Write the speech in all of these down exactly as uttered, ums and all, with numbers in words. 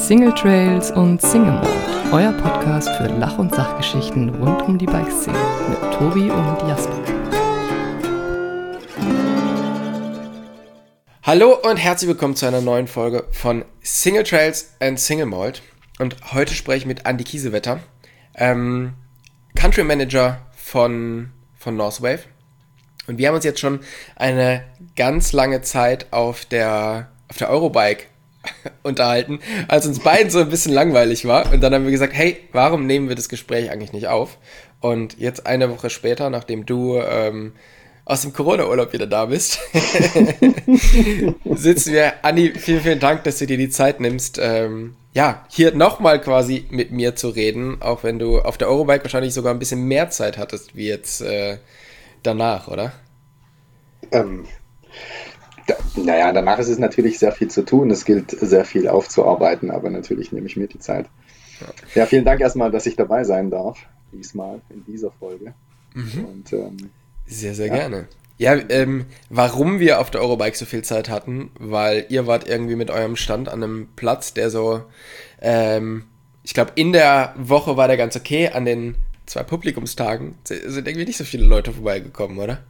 Single Trails und Single Mode, euer Podcast für Lach- und Sachgeschichten rund um die Bikeszene mit Tobi und Jasper. Hallo und herzlich willkommen zu einer neuen Folge von Single Trails and Single Malt. Und heute spreche ich mit Andi Kiesewetter, ähm, Country Manager von, von Northwave. Und wir haben uns jetzt schon eine ganz lange Zeit auf der, auf der Eurobike unterhalten, als uns beiden so ein bisschen langweilig war. Und dann haben wir gesagt, hey, warum nehmen wir das Gespräch eigentlich nicht auf? Und jetzt eine Woche später, nachdem du ähm, aus dem Corona-Urlaub wieder da bist, sitzen wir. Andi, vielen, vielen Dank, dass du dir die Zeit nimmst, ähm, ja, hier nochmal quasi mit mir zu reden, auch wenn du auf der Eurobike wahrscheinlich sogar ein bisschen mehr Zeit hattest, wie jetzt äh, danach, oder? Ähm, da, naja, danach ist es natürlich sehr viel zu tun, es gilt sehr viel aufzuarbeiten, aber natürlich nehme ich mir die Zeit. Ja, ja, vielen Dank erstmal, dass ich dabei sein darf, diesmal in dieser Folge. Mhm. Und, ähm, sehr, sehr ja. gerne. Ja, ähm, warum wir auf der Eurobike so viel Zeit hatten, weil ihr wart irgendwie mit eurem Stand an einem Platz, der so, ähm, ich glaube, in der Woche war der ganz okay, an den zwei Publikumstagen sind irgendwie nicht so viele Leute vorbeigekommen, oder?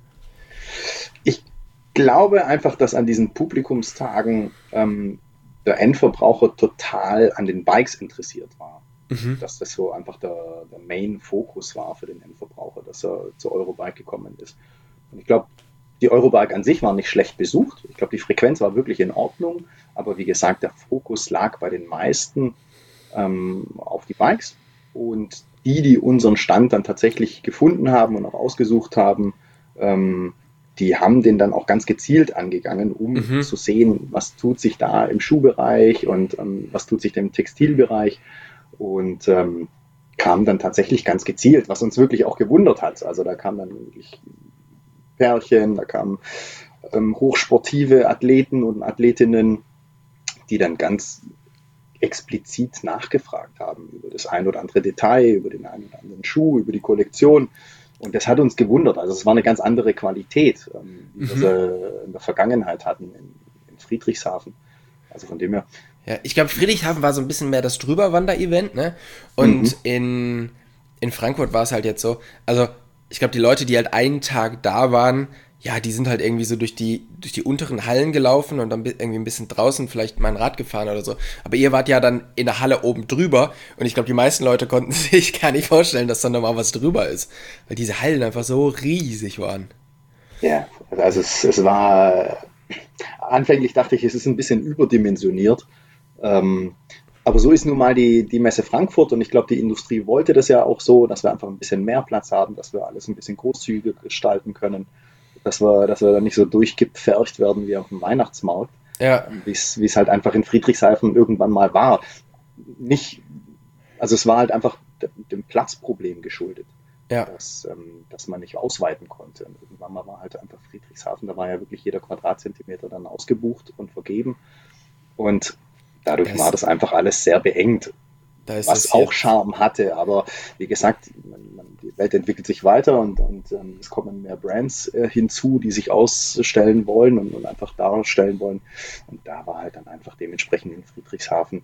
Ich glaube einfach, dass an diesen Publikumstagen ähm, der Endverbraucher total an den Bikes interessiert war. Mhm. Dass das so einfach der, der Main-Fokus war für den Endverbraucher, dass er zur Eurobike gekommen ist. Und ich glaube, die Eurobike an sich war nicht schlecht besucht. Ich glaube, die Frequenz war wirklich in Ordnung. Aber wie gesagt, der Fokus lag bei den meisten ähm, auf die Bikes. Und die, die unseren Stand dann tatsächlich gefunden haben und auch ausgesucht haben, ähm, die haben den dann auch ganz gezielt angegangen, um mhm. zu sehen, was tut sich da im Schuhbereich und ähm, was tut sich im Textilbereich. Und ähm, kam dann tatsächlich ganz gezielt, was uns wirklich auch gewundert hat. Also da kamen dann wirklich Pärchen, da kamen ähm, hochsportive Athleten und Athletinnen, die dann ganz explizit nachgefragt haben über das ein oder andere Detail, über den einen oder anderen Schuh, über die Kollektion. Und das hat uns gewundert. Also es war eine ganz andere Qualität, ähm, wie mhm. wir sie in der Vergangenheit hatten in, in Friedrichshafen. Also von dem her. Ja, ich glaube, Friedrichshafen war so ein bisschen mehr das Drüberwander-Event, ne? Und mhm. in, in Frankfurt war es halt jetzt so, also ich glaube, die Leute, die halt einen Tag da waren, ja, die sind halt irgendwie so durch die, durch die unteren Hallen gelaufen und dann irgendwie ein bisschen draußen vielleicht mal ein Rad gefahren oder so. Aber ihr wart ja dann in der Halle oben drüber und ich glaube, die meisten Leute konnten sich gar nicht vorstellen, dass da nochmal was drüber ist, weil diese Hallen einfach so riesig waren. Ja, also es, es war, anfänglich dachte ich, es ist ein bisschen überdimensioniert. Ähm, aber so ist nun mal die, die Messe Frankfurt und ich glaube, die Industrie wollte das ja auch so, dass wir einfach ein bisschen mehr Platz haben, dass wir alles ein bisschen großzügiger gestalten können, dass wir, dass wir dann nicht so durchgepfercht werden wie auf dem Weihnachtsmarkt, ja. wie es halt einfach in Friedrichshafen irgendwann mal war. Nicht, also es war halt einfach dem Platzproblem geschuldet, ja. dass, ähm, dass man nicht ausweiten konnte. Und irgendwann mal war halt einfach Friedrichshafen, da war ja wirklich jeder Quadratzentimeter dann ausgebucht und vergeben und dadurch das war das einfach alles sehr beengt, da was auch Charme hatte. Aber wie gesagt, man, man, die Welt entwickelt sich weiter und, und ähm, es kommen mehr Brands äh, hinzu, die sich ausstellen wollen und, und einfach darstellen wollen. Und da war halt dann einfach dementsprechend in Friedrichshafen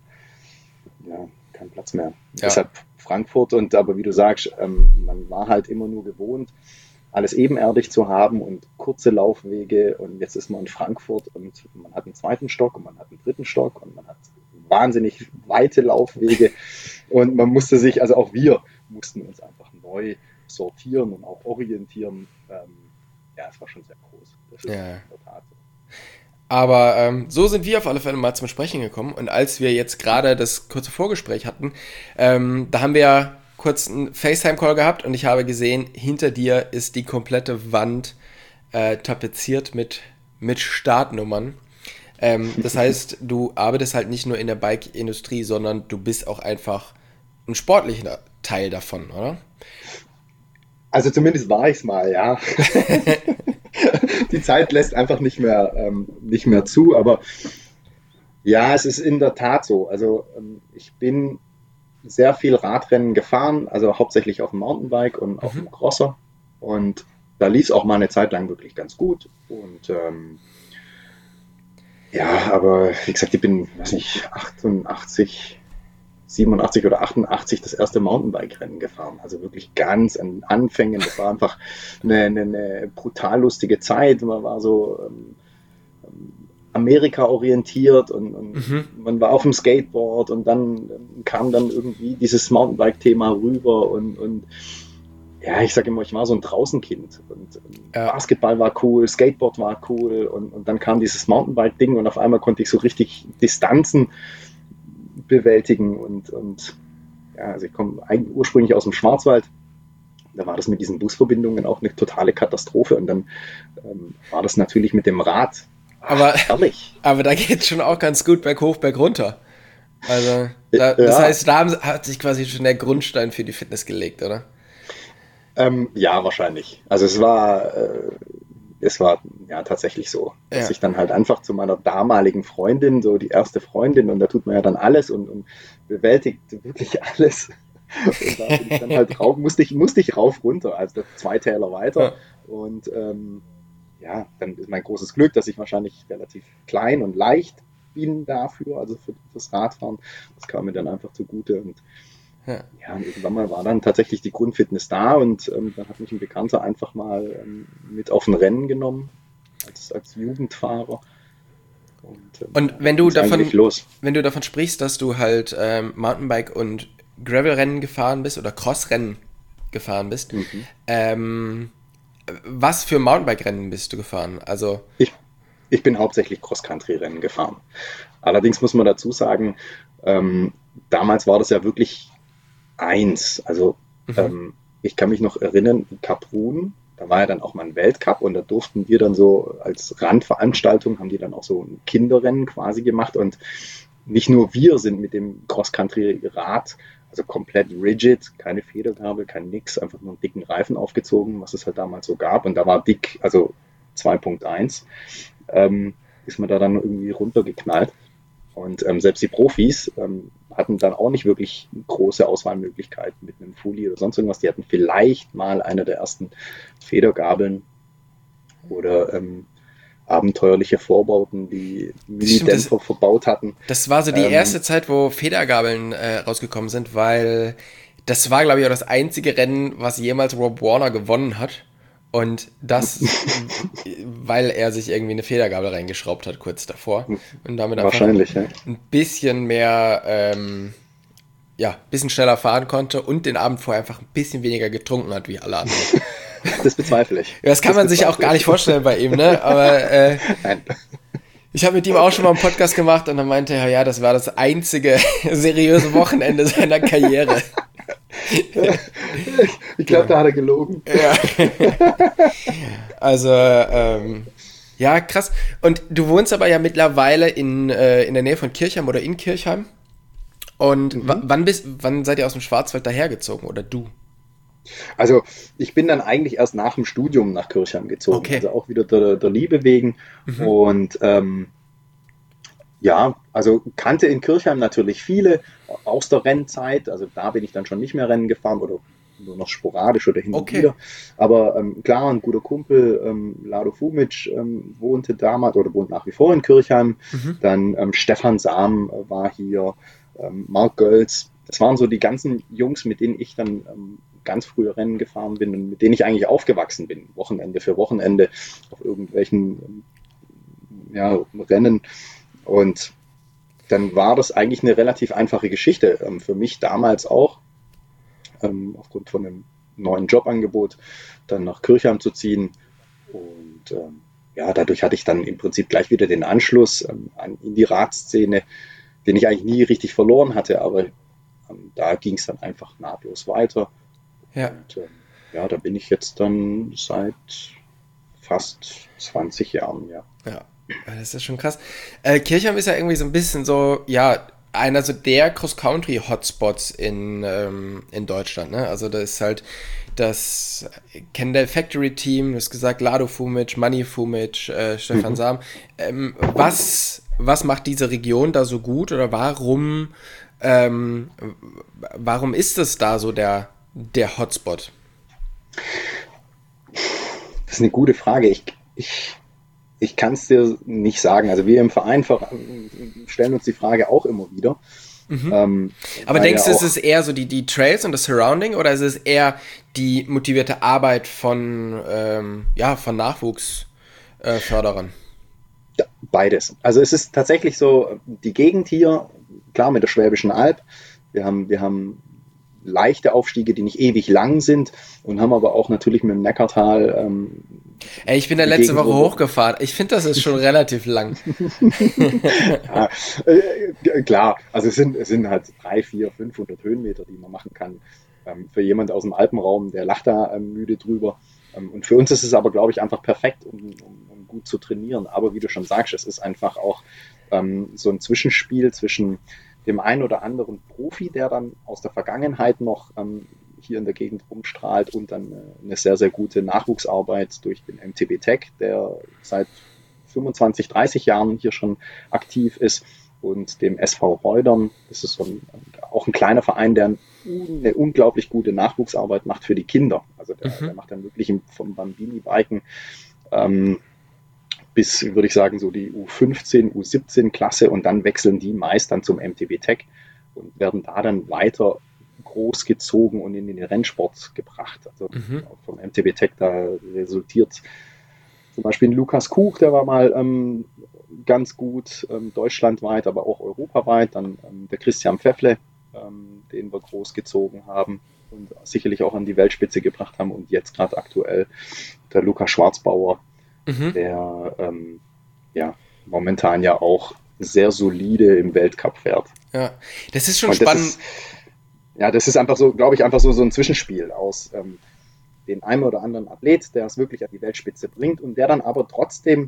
ja, kein Platz mehr. Ja. Deshalb Frankfurt und aber wie du sagst, ähm, man war halt immer nur gewohnt, alles ebenerdig zu haben und kurze Laufwege und jetzt ist man in Frankfurt und man hat einen zweiten Stock und man hat einen dritten Stock und man hat wahnsinnig weite Laufwege und man musste sich, also auch wir mussten uns einfach neu sortieren und auch orientieren. Ähm, ja, es war schon sehr groß. Das ist ja. in der Tat so. Aber ähm, so sind wir auf alle Fälle mal zum Sprechen gekommen und als wir jetzt gerade das kurze Vorgespräch hatten, ähm, da haben wir ja kurz einen FaceTime-Call gehabt und ich habe gesehen, hinter dir ist die komplette Wand äh, tapeziert mit, mit Startnummern. Ähm, das heißt, du arbeitest halt nicht nur in der Bike-Industrie, sondern du bist auch einfach ein sportlicher Teil davon, oder? Also zumindest war ich es mal, ja. Die Zeit lässt einfach nicht mehr, ähm, nicht mehr zu, aber ja, es ist in der Tat so. Also ähm, ich bin sehr viel Radrennen gefahren, also hauptsächlich auf dem Mountainbike und auf dem Crosser. Und da lief es auch mal eine Zeit lang wirklich ganz gut. Und ähm, ja, aber wie gesagt, ich bin, weiß nicht, achtundachtzig siebenundachtzig oder achtundachtzig das erste Mountainbike-Rennen gefahren. Also wirklich ganz an Anfängen. Das war einfach eine, eine, eine brutal lustige Zeit. Man war so ähm, Amerika orientiert und, und mhm. man war auf dem Skateboard und dann kam dann irgendwie dieses Mountainbike-Thema rüber und, und ja, ich sage immer, ich war so ein Draußenkind und ja. Basketball war cool, Skateboard war cool und, und dann kam dieses Mountainbike-Ding und auf einmal konnte ich so richtig Distanzen bewältigen und, und ja, also ich komme eigentlich ursprünglich aus dem Schwarzwald. Da war das mit diesen Busverbindungen auch eine totale Katastrophe und dann ähm, war das natürlich mit dem Rad aber, herrlich. Aber da geht es schon auch ganz gut berghoch, bergunter. Also, da, ja. Das heißt, da haben, hat sich quasi schon der Grundstein für die Fitness gelegt, oder? Ähm, ja, wahrscheinlich. Also es war, äh, es war ja tatsächlich so, dass ja. ich dann halt einfach zu meiner damaligen Freundin, so die erste Freundin, und da tut man ja dann alles und, und bewältigt wirklich alles. Und da bin ich dann halt drauf, musste ich, musste ich rauf runter, also zwei Täler weiter. Ja. Und ähm, ja, dann ist mein großes Glück, dass ich wahrscheinlich relativ klein und leicht bin dafür, also für, fürs Radfahren. Das kam mir dann einfach zugute und ja, ja und irgendwann mal war dann tatsächlich die Grundfitness da und ähm, dann hat mich ein Bekannter einfach mal ähm, mit auf ein Rennen genommen, als, als Jugendfahrer. Und, ähm, und wenn du davon, wenn du davon sprichst, dass du halt ähm, Mountainbike und Gravel-Rennen gefahren bist oder Cross-Rennen gefahren bist, mhm. ähm, was für Mountainbike-Rennen bist du gefahren? Also ich, ich bin hauptsächlich Cross-Country-Rennen gefahren. Allerdings muss man dazu sagen, ähm, damals war das ja wirklich eins. Also mhm. ähm, ich kann mich noch erinnern, in Kaprun, da war ja dann auch mal ein Weltcup und da durften wir dann so als Randveranstaltung, haben die dann auch so ein Kinderrennen quasi gemacht und nicht nur wir sind mit dem Cross-Country-Rad, also komplett rigid, keine Federgabel, kein nix, einfach nur einen dicken Reifen aufgezogen, was es halt damals so gab. Und da war dick, also zwei Punkt eins, ähm, ist man da dann irgendwie runtergeknallt. Und ähm, selbst die Profis ähm, hatten dann auch nicht wirklich große Auswahlmöglichkeiten mit einem Fully oder sonst irgendwas. Die hatten vielleicht mal eine der ersten Federgabeln oder ähm, abenteuerliche Vorbauten, die Mini-Dämpfer verbaut hatten. Das war so die ähm, erste Zeit, wo Federgabeln äh, rausgekommen sind, weil das war, glaube ich, auch das einzige Rennen, was jemals Rob Warner gewonnen hat. Und das, weil er sich irgendwie eine Federgabel reingeschraubt hat kurz davor. Und damit einfach Wahrscheinlich, ja. ein bisschen mehr, ähm, ja, ein bisschen schneller fahren konnte und den Abend vorher einfach ein bisschen weniger getrunken hat wie alle anderen. Das bezweifle ich. Ja, das kann das man sich auch gar nicht vorstellen bei ihm, ne? Aber äh, Nein. Ich habe mit ihm auch schon mal einen Podcast gemacht und dann meinte er, ja, das war das einzige seriöse Wochenende seiner Karriere. Ich glaube, da hat er gelogen. Ja. Also, ähm, ja, krass. Und du wohnst aber ja mittlerweile in, äh, in der Nähe von Kirchheim oder in Kirchheim. Und mhm. w- wann, bist, wann seid ihr aus dem Schwarzwald dahergezogen oder du? Also ich bin dann eigentlich erst nach dem Studium nach Kirchheim gezogen, okay. Also auch wieder der, der Liebe wegen mhm. und ähm, ja, also kannte in Kirchheim natürlich viele aus der Rennzeit, also da bin ich dann schon nicht mehr Rennen gefahren oder nur noch sporadisch oder hin und okay. wieder, aber ähm, klar, ein guter Kumpel, ähm, Lado Fumic, ähm, wohnte damals oder wohnt nach wie vor in Kirchheim, mhm. dann ähm, Stefan Sam äh, war hier, ähm, Mark Gölz, das waren so die ganzen Jungs, mit denen ich dann ähm, ganz frühe Rennen gefahren bin und mit denen ich eigentlich aufgewachsen bin, Wochenende für Wochenende auf irgendwelchen ja, Rennen. Und dann war das eigentlich eine relativ einfache Geschichte, ähm, für mich damals auch, ähm, aufgrund von einem neuen Jobangebot, dann nach Kirchheim zu ziehen. Und ähm, ja, dadurch hatte ich dann im Prinzip gleich wieder den Anschluss ähm, an, in die Radszene, den ich eigentlich nie richtig verloren hatte, aber ähm, da ging es dann einfach nahtlos weiter. Ja. Und ähm, ja, da bin ich jetzt dann seit fast zwanzig Jahren, ja. Ja, das ist schon krass. Äh, Kirchheim ist ja irgendwie so ein bisschen so, ja, einer so der Cross-Country-Hotspots in, ähm, in Deutschland, ne? Also da ist halt das Kendall Factory Team, du hast gesagt, Lado Fumic, Manni Fumic, äh, Stefan mhm. Sam. Ähm, was, was macht diese Region da so gut oder warum, ähm, warum ist es da so der der Hotspot? Das ist eine gute Frage. Ich, ich, ich kann es dir nicht sagen. Also wir im Verein stellen uns die Frage auch immer wieder. Mhm. Ähm, Aber weil denkst du, ja ist auch- es eher so die, die Trails und das Surrounding oder ist es eher die motivierte Arbeit von, ähm, ja, von Nachwuchsförderern? Äh, Förderern? Ja, beides. Also es ist tatsächlich so, die Gegend hier, klar mit der Schwäbischen Alb, wir haben, wir haben leichte Aufstiege, die nicht ewig lang sind und haben aber auch natürlich mit dem Neckartal ähm, Ey, ich bin da eine letzte Gegend, Woche wo, hochgefahren. Ich finde, das ist schon relativ lang. ja, äh, klar, also es sind, es sind halt drei, vier, fünfhundert Höhenmeter, die man machen kann. Ähm, für jemand aus dem Alpenraum, der lacht da ähm, müde drüber. Ähm, und für uns ist es aber, glaube ich, einfach perfekt, um, um, um gut zu trainieren. Aber wie du schon sagst, es ist einfach auch ähm, so ein Zwischenspiel zwischen dem einen oder anderen Profi, der dann aus der Vergangenheit noch ähm, hier in der Gegend rumstrahlt und dann äh, eine sehr, sehr gute Nachwuchsarbeit durch den M T B Tech, der seit fünfundzwanzig, dreißig Jahren hier schon aktiv ist und dem S V Reudern. Das ist so ein, auch ein kleiner Verein, der eine unglaublich gute Nachwuchsarbeit macht für die Kinder. Also der, Mhm. der macht dann wirklich im, vom Bambini-Biken ähm, bis, würde ich sagen, so die U fünfzehn, U siebzehn Klasse und dann wechseln die meist dann zum M T B Tech und werden da dann weiter großgezogen und in den Rennsport gebracht. Also Mhm. vom M T B Tech da resultiert zum Beispiel ein Lukas Kuch, der war mal ähm, ganz gut ähm, deutschlandweit, aber auch europaweit. Dann ähm, der Christian Pfeffle, ähm, den wir großgezogen haben und sicherlich auch an die Weltspitze gebracht haben. Und jetzt gerade aktuell der Lukas Schwarzbauer, Mhm. der ähm, ja momentan ja auch sehr solide im Weltcup fährt. Ja, das ist schon Und das spannend. ist, ja, das ist einfach so, glaube ich, einfach so, so ein Zwischenspiel aus ähm, den einen oder anderen Athlet, der es wirklich an die Weltspitze bringt und der dann aber trotzdem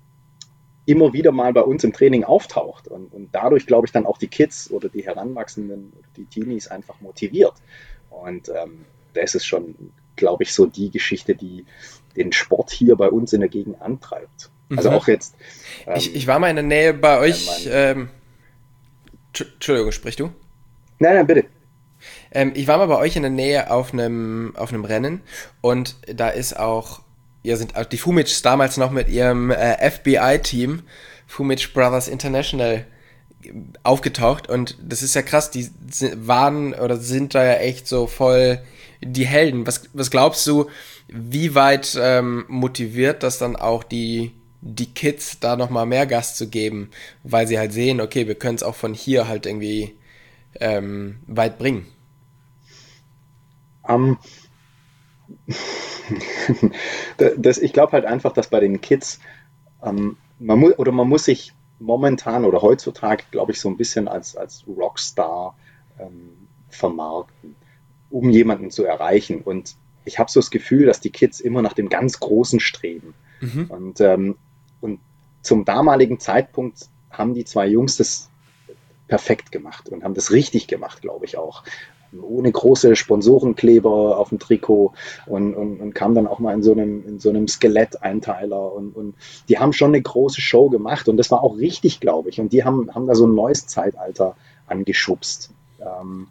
immer wieder mal bei uns im Training auftaucht und, und dadurch, glaube ich, dann auch die Kids oder die Heranwachsenden oder die Teenies einfach motiviert. Und ähm, das ist schon, glaube ich, so die Geschichte, die den Sport hier bei uns in der Gegend antreibt. Also Mhm. auch jetzt. Ich, ich Ähm, war mal in der Nähe bei mein, euch. mein, Ähm, Tsch- Entschuldigung, sprich du? nein, nein, bitte. Ähm, ich war mal bei euch in der Nähe auf einem auf einem Rennen und da ist auch, ja, sind auch die Fumics damals noch mit ihrem äh, F B I-Team, Fumic Brothers International, aufgetaucht und das ist ja krass, die si- waren oder sind da ja echt so voll die Helden. Was, was glaubst du, wie weit ähm, motiviert das dann auch die, die Kids, da nochmal mehr Gas zu geben, weil sie halt sehen, okay, wir können es auch von hier halt irgendwie ähm, weit bringen. Ähm, das, ich glaube halt einfach, dass bei den Kids ähm, man muss oder man muss sich momentan oder heutzutage, glaube ich, so ein bisschen als, als Rockstar ähm, vermarkten, um jemanden zu erreichen. Und ich habe so das Gefühl, dass die Kids immer nach dem ganz Großen streben. Mhm. Und, ähm, und zum damaligen Zeitpunkt haben die zwei Jungs das perfekt gemacht und haben das richtig gemacht, glaube ich auch. Ohne große Sponsorenkleber auf dem Trikot und, und, und kam dann auch mal in so einem, in so einem Skelett-Einteiler und, und die haben schon eine große Show gemacht und das war auch richtig, glaube ich. Und die haben, haben da so ein neues Zeitalter angeschubst. Ähm,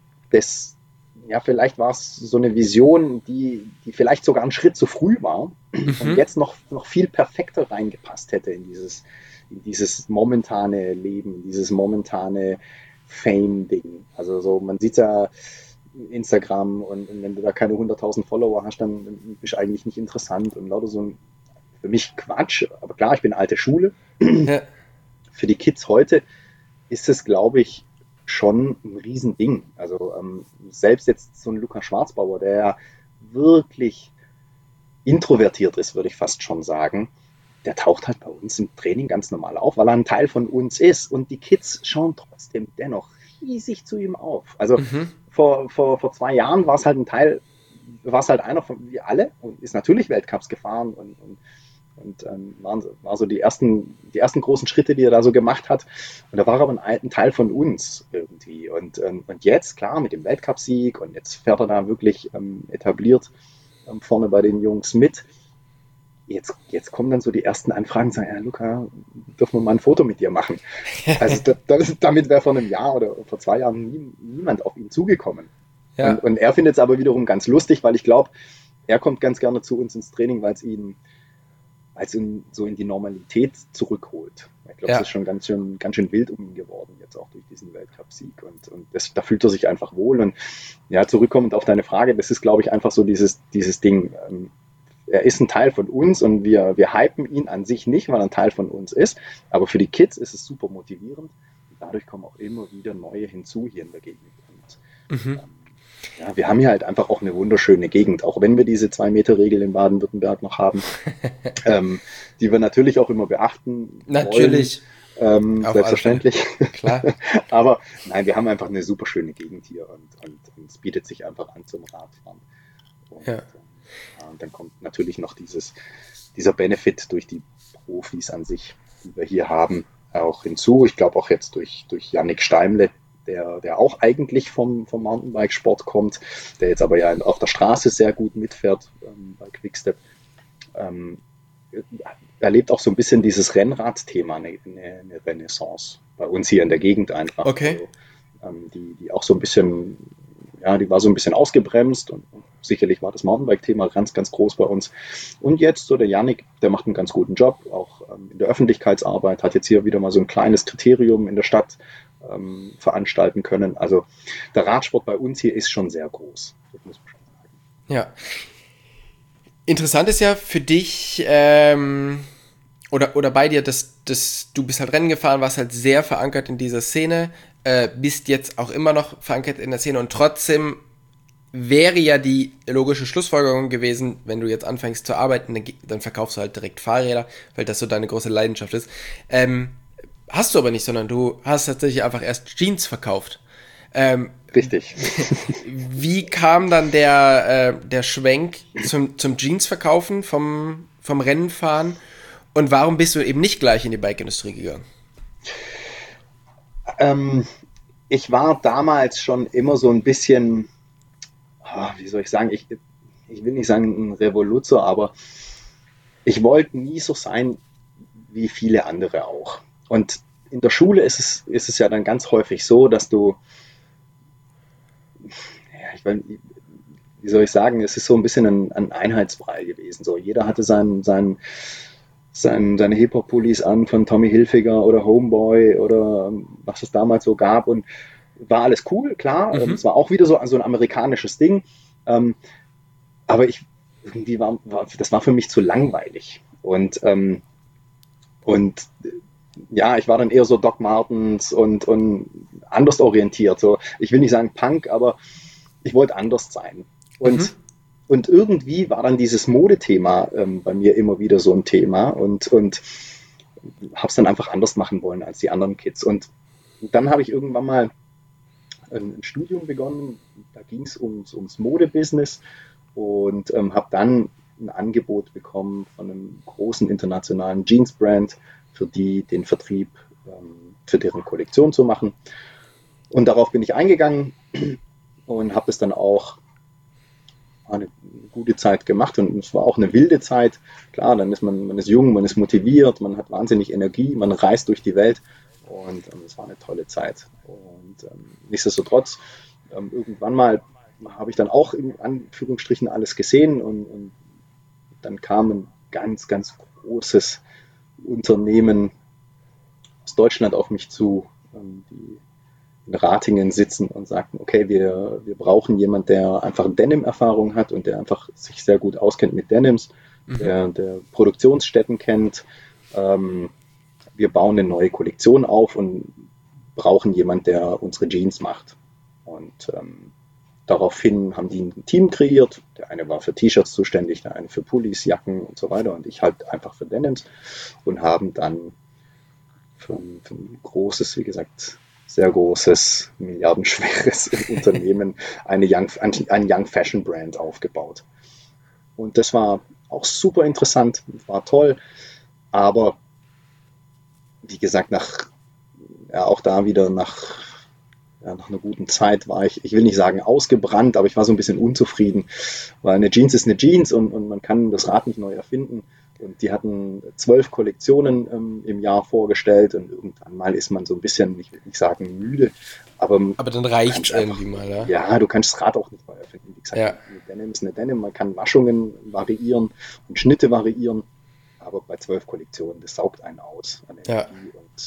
das, ja, vielleicht war es so eine Vision, die, die vielleicht sogar einen Schritt zu früh war und Mhm. jetzt noch, noch viel perfekter reingepasst hätte in dieses, in dieses momentane Leben, in dieses momentane Fame-Ding. Also so, man sieht ja Instagram und, und wenn du da keine hunderttausend Follower hast, dann bist du eigentlich nicht interessant und lauter so ein, für mich Quatsch. Aber klar, ich bin alte Schule. Ja. Für die Kids heute ist es, glaube ich, schon ein Riesending. Also ähm, selbst jetzt so ein Lukas Schwarzbauer, der ja wirklich introvertiert ist, würde ich fast schon sagen, der taucht halt bei uns im Training ganz normal auf, weil er ein Teil von uns ist. Und die Kids schauen trotzdem dennoch riesig zu ihm auf. Also Mhm. vor, vor, vor zwei Jahren war es halt ein Teil, war es halt einer von wie alle und ist natürlich Weltcups gefahren und, und, und ähm, waren, war so die ersten, die ersten großen Schritte, die er da so gemacht hat. Und da war aber ein, ein Teil von uns irgendwie. Und, ähm, und jetzt, klar, mit dem Weltcupsieg und jetzt fährt er da wirklich ähm, etabliert ähm, vorne bei den Jungs mit. Jetzt, jetzt kommen dann so die ersten Anfragen und sagen, ja, Luca, dürfen wir mal ein Foto mit dir machen? Also da, da, damit wäre vor einem Jahr oder vor zwei Jahren nie, niemand auf ihn zugekommen. Und, Ja. und er findet es aber wiederum ganz lustig, weil ich glaube, er kommt ganz gerne zu uns ins Training, weil es ihn, weil es ihn so in die Normalität zurückholt. glaube, es ja. ist schon ganz schön, ganz schön wild um ihn geworden, jetzt auch durch diesen Weltcup-Sieg. Und, und das, da fühlt er sich einfach wohl. Und ja, zurückkommend auf deine Frage, das ist, glaube ich, einfach so dieses, dieses Ding. Ähm, er ist ein Teil von uns und wir, wir hypen ihn an sich nicht, weil er ein Teil von uns ist. Aber für die Kids ist es super motivierend. Und dadurch kommen auch immer wieder neue hinzu hier in der Gegend. Und, mhm. ähm, ja, wir haben hier halt einfach auch eine wunderschöne Gegend, auch wenn wir diese Zwei-Meter-Regel in Baden-Württemberg noch haben, ähm, die wir natürlich auch immer beachten. Natürlich. Ähm, selbstverständlich. Klar. Aber nein, wir haben einfach eine super schöne Gegend hier und, und, und es bietet sich einfach an zum Radfahren. Und, ja. äh, und dann kommt natürlich noch dieses, dieser Benefit durch die Profis an sich, die wir hier haben, auch hinzu. Ich glaube auch jetzt durch, durch Yannick Steimle, Der, der auch eigentlich vom, vom Mountainbike-Sport kommt, der jetzt aber ja auf der Straße sehr gut mitfährt ähm, bei Quickstep, ähm, erlebt auch so ein bisschen dieses Rennrad-Thema, eine, eine Renaissance bei uns hier in der Gegend einfach. Okay. Also, ähm, die, die auch so ein bisschen, ja, die war so ein bisschen ausgebremst und sicherlich war das Mountainbike-Thema ganz, ganz groß bei uns. Und jetzt so der Yannick, der macht einen ganz guten Job, auch ähm, in der Öffentlichkeitsarbeit, hat jetzt hier wieder mal so ein kleines Kriterium in der Stadt ähm, veranstalten können. Also der Radsport bei uns hier ist schon sehr groß. Das muss man schon sagen. Ja. Interessant ist ja für dich, ähm, oder, oder bei dir, dass, dass du bist halt Rennen gefahren, warst halt sehr verankert in dieser Szene, äh, bist jetzt auch immer noch verankert in der Szene und trotzdem wäre ja die logische Schlussfolgerung gewesen, wenn du jetzt anfängst zu arbeiten, dann, dann verkaufst du halt direkt Fahrräder, weil das so deine große Leidenschaft ist. Ähm, hast du aber nicht, sondern du hast tatsächlich einfach erst Jeans verkauft. Ähm, Richtig. Wie kam dann der, äh, der Schwenk zum, zum Jeans-Verkaufen vom, vom Rennenfahren und warum bist du eben nicht gleich in die Bike-Industrie gegangen? Ähm, ich war damals schon immer so ein bisschen, wie soll ich sagen, ich, ich will nicht sagen ein Revoluzer, aber ich wollte nie so sein wie viele andere auch. Und in der Schule ist es, ist es ja dann ganz häufig so, dass du, ja, ich mein, wie soll ich sagen, es ist so ein bisschen ein, ein Einheitsbrei gewesen. So, jeder hatte seinen, seinen, seinen, seine Hip-Hop-Pullis an von Tommy Hilfiger oder Homeboy oder was es damals so gab und war alles cool, klar. Mhm. Es war auch wieder so, so ein amerikanisches Ding. Ähm, aber ich, irgendwie war, war, das war für mich zu langweilig. Und, ähm, und ja, ich war dann eher so Doc Martens und, und anders orientiert. So, ich will nicht sagen Punk, aber ich wollte anders sein. Und, mhm. und irgendwie war dann dieses Modethema ähm, bei mir immer wieder so ein Thema und, und habe es dann einfach anders machen wollen als die anderen Kids. Und dann habe ich irgendwann mal ein, ein Studium begonnen, da ging es ums, ums Modebusiness und ähm, habe dann ein Angebot bekommen von einem großen internationalen Jeans-Brand, für die den Vertrieb ähm, für deren Kollektion zu machen. Und darauf bin ich eingegangen und habe es dann auch eine gute Zeit gemacht und es war auch eine wilde Zeit. Klar, dann ist man, man ist jung, man ist motiviert, man hat wahnsinnig Energie, man reist durch die Welt und ähm, es war eine tolle Zeit. Und ähm, nichtsdestotrotz, ähm, irgendwann mal habe ich dann auch in Anführungsstrichen alles gesehen und, und dann kam ein ganz, ganz großes Unternehmen aus Deutschland auf mich zu, ähm, die in Ratingen sitzen und sagten, okay, wir, wir brauchen jemanden, der einfach Denim-Erfahrung hat und der einfach sich sehr gut auskennt mit Denims, mhm. der, der Produktionsstätten kennt. Ähm, wir bauen eine neue Kollektion auf und brauchen jemanden, der unsere Jeans macht. Und ähm, daraufhin haben die ein Team kreiert. Der eine war für T-Shirts zuständig, der eine für Pullis, Jacken und so weiter und ich halt einfach für Denims und haben dann für ein, für ein großes, wie gesagt, sehr großes, milliardenschweres Unternehmen eine Young, ein, ein Young Fashion Brand aufgebaut. Und das war auch super interessant, war toll, aber wie gesagt, nach, ja, auch da wieder nach, ja, nach einer guten Zeit war ich, ich will nicht sagen ausgebrannt, aber ich war so ein bisschen unzufrieden, weil eine Jeans ist eine Jeans und, und man kann das Rad nicht neu erfinden. Und die hatten zwölf Kollektionen ähm, im Jahr vorgestellt und irgendwann mal ist man so ein bisschen, ich will nicht sagen müde, aber... Aber dann reicht es irgendwie mal, ja? Ja, du kannst das Rad auch nicht neu erfinden. Wie gesagt, ja. Eine Denim ist eine Denim, man kann Waschungen variieren und Schnitte variieren, aber bei zwölf Kollektionen, das saugt einen aus an Energie. Ja. Und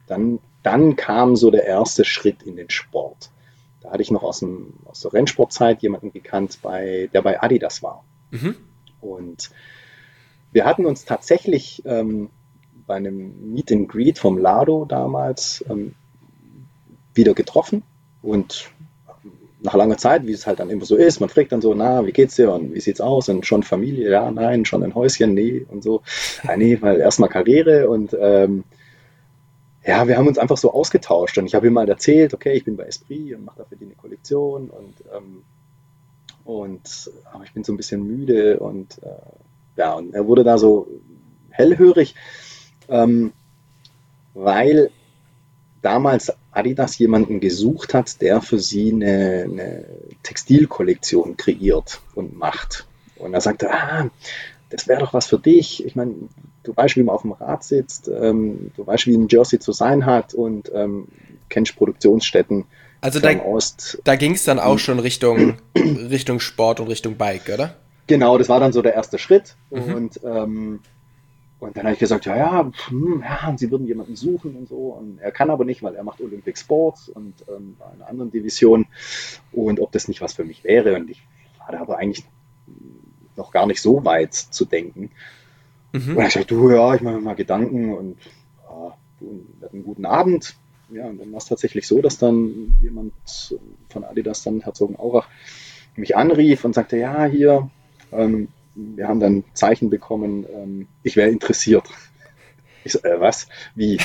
dann, dann kam so der erste Schritt in den Sport. Da hatte ich noch aus, dem, aus der Rennsportzeit jemanden gekannt, bei, der bei Adidas war. Mhm. Und wir hatten uns tatsächlich ähm, bei einem Meet and Greet vom Lado damals ähm, wieder getroffen. Und nach langer Zeit, wie es halt dann immer so ist, man fragt dann so, na, wie geht's dir und wie sieht's aus? Und schon Familie? Ja, nein, schon ein Häuschen? Nee, und so. Ja, nee, weil erstmal Karriere und ähm, ja, wir haben uns einfach so ausgetauscht und ich habe ihm mal erzählt, okay, ich bin bei Esprit und mache dafür die eine Kollektion und, ähm, und aber ich bin so ein bisschen müde und äh, ja, und er wurde da so hellhörig, ähm, weil damals Adidas jemanden gesucht hat, der für sie eine, eine Textilkollektion kreiert und macht. Und er sagte, ah, das wäre doch was für dich. Ich meine, du weißt, wie man auf dem Rad sitzt, ähm, du weißt, wie ein Jersey zu sein hat und ähm, kennst Produktionsstätten. Also da, da ging es dann auch schon Richtung, Richtung Sport und Richtung Bike, oder? Genau, das war dann so der erste Schritt. Mhm. Und, ähm, und dann habe ich gesagt, ja, ja, hm, ja, sie würden jemanden suchen und so. Und er kann aber nicht, weil er macht Olympic Sports und ähm, bei einer anderen Division. Und ob das nicht was für mich wäre. Und ich war da aber eigentlich noch gar nicht so weit zu denken. Mhm. Und ich sagte, du, ja, ich mache mir mal Gedanken und ja, du, einen guten Abend. Ja, und dann war es tatsächlich so, dass dann jemand von Adidas, dann Herzogenaurach, mich anrief und sagte, ja, hier, ähm, wir haben dann Zeichen bekommen, ähm, ich wäre interessiert. Ich so, äh, was? Wie?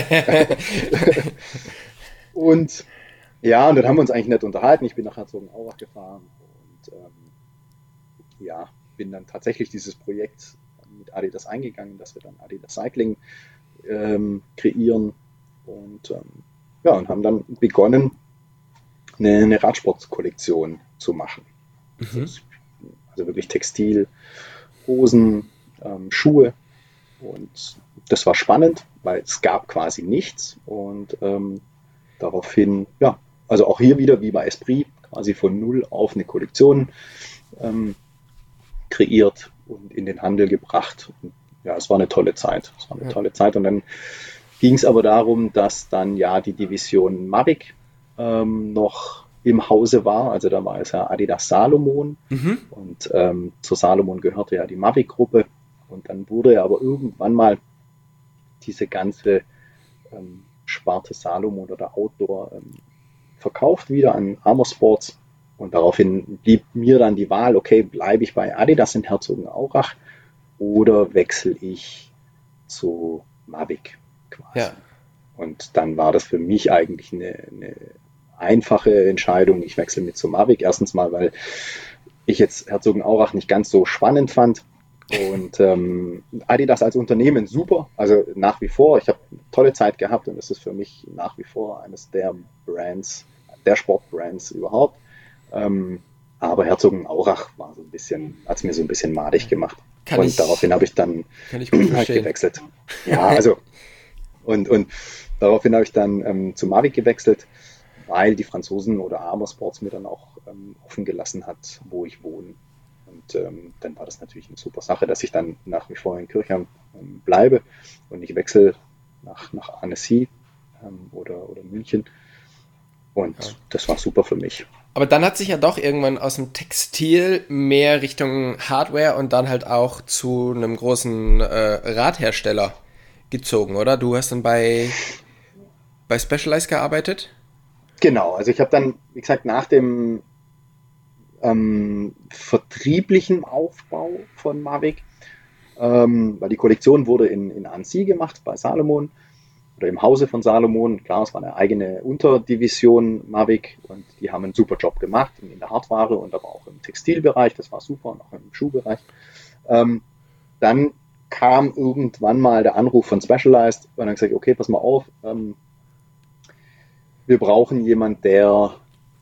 Und ja, und dann haben wir uns eigentlich nett unterhalten. Ich bin nach Herzogenaurach gefahren und ähm, ja, bin dann tatsächlich dieses Projekt mit Adidas eingegangen, dass wir dann Adidas Cycling ähm, kreieren und ähm, ja, und haben dann begonnen, eine, eine Radsportkollektion zu machen. Mhm. Also wirklich Textil, Hosen, ähm, Schuhe und das war spannend, weil es gab quasi nichts und ähm, daraufhin, ja, also auch hier wieder wie bei Esprit, quasi von null auf eine Kollektion ähm, kreiert und in den Handel gebracht. Und ja, es war eine tolle Zeit. Es war eine ja. tolle Zeit. Und dann ging es aber darum, dass dann ja die Division Mavic ähm, noch im Hause war. Also da war es ja Adidas Salomon. Mhm. Und ähm, zur Salomon gehörte ja die Mavic-Gruppe. Und dann wurde ja aber irgendwann mal diese ganze ähm, Sparte Salomon oder Outdoor ähm, verkauft wieder an Armour Sports. Und daraufhin blieb mir dann die Wahl, okay, bleibe ich bei Adidas in Herzogenaurach oder wechsle ich zu Mavic quasi. Ja. Und dann war das für mich eigentlich eine, eine einfache Entscheidung. Ich wechsle mit zu Mavic. Erstens mal, weil ich jetzt Herzogenaurach nicht ganz so spannend fand. Und ähm, Adidas als Unternehmen super, also nach wie vor. Ich habe eine tolle Zeit gehabt und es ist für mich nach wie vor eines der Brands, der Sportbrands überhaupt. Ähm, aber Herzogenaurach war so ein bisschen, hat es mir so ein bisschen madig gemacht. Kann und ich, daraufhin habe ich dann kann ich gut halt gewechselt. Ja, also und, und daraufhin habe ich dann ähm, zu Mavic gewechselt, weil die Franzosen oder Armour Sports mir dann auch ähm, offen gelassen hat, wo ich wohne. Und ähm, dann war das natürlich eine super Sache, dass ich dann nach wie vor in Kirchheim ähm, bleibe und ich wechsle nach, nach Annecy ähm, oder, oder München. Und ja. das war super für mich. Aber dann hat sich ja doch irgendwann aus dem Textil mehr Richtung Hardware und dann halt auch zu einem großen äh, Radhersteller gezogen, oder? Du hast dann bei, bei Specialized gearbeitet? Genau, also ich habe dann, wie gesagt, nach dem ähm, vertrieblichen Aufbau von Mavic, ähm, weil die Kollektion wurde in, in Annecy gemacht, bei Salomon oder im Hause von Salomon. Klar, es war eine eigene Unterdivision Mavic und die haben einen super Job gemacht in der Hardware und aber auch im Textilbereich, das war super, und auch im Schuhbereich. Ähm, dann kam irgendwann mal der Anruf von Specialized und dann gesagt, okay, pass mal auf, ähm, wir brauchen jemanden, der,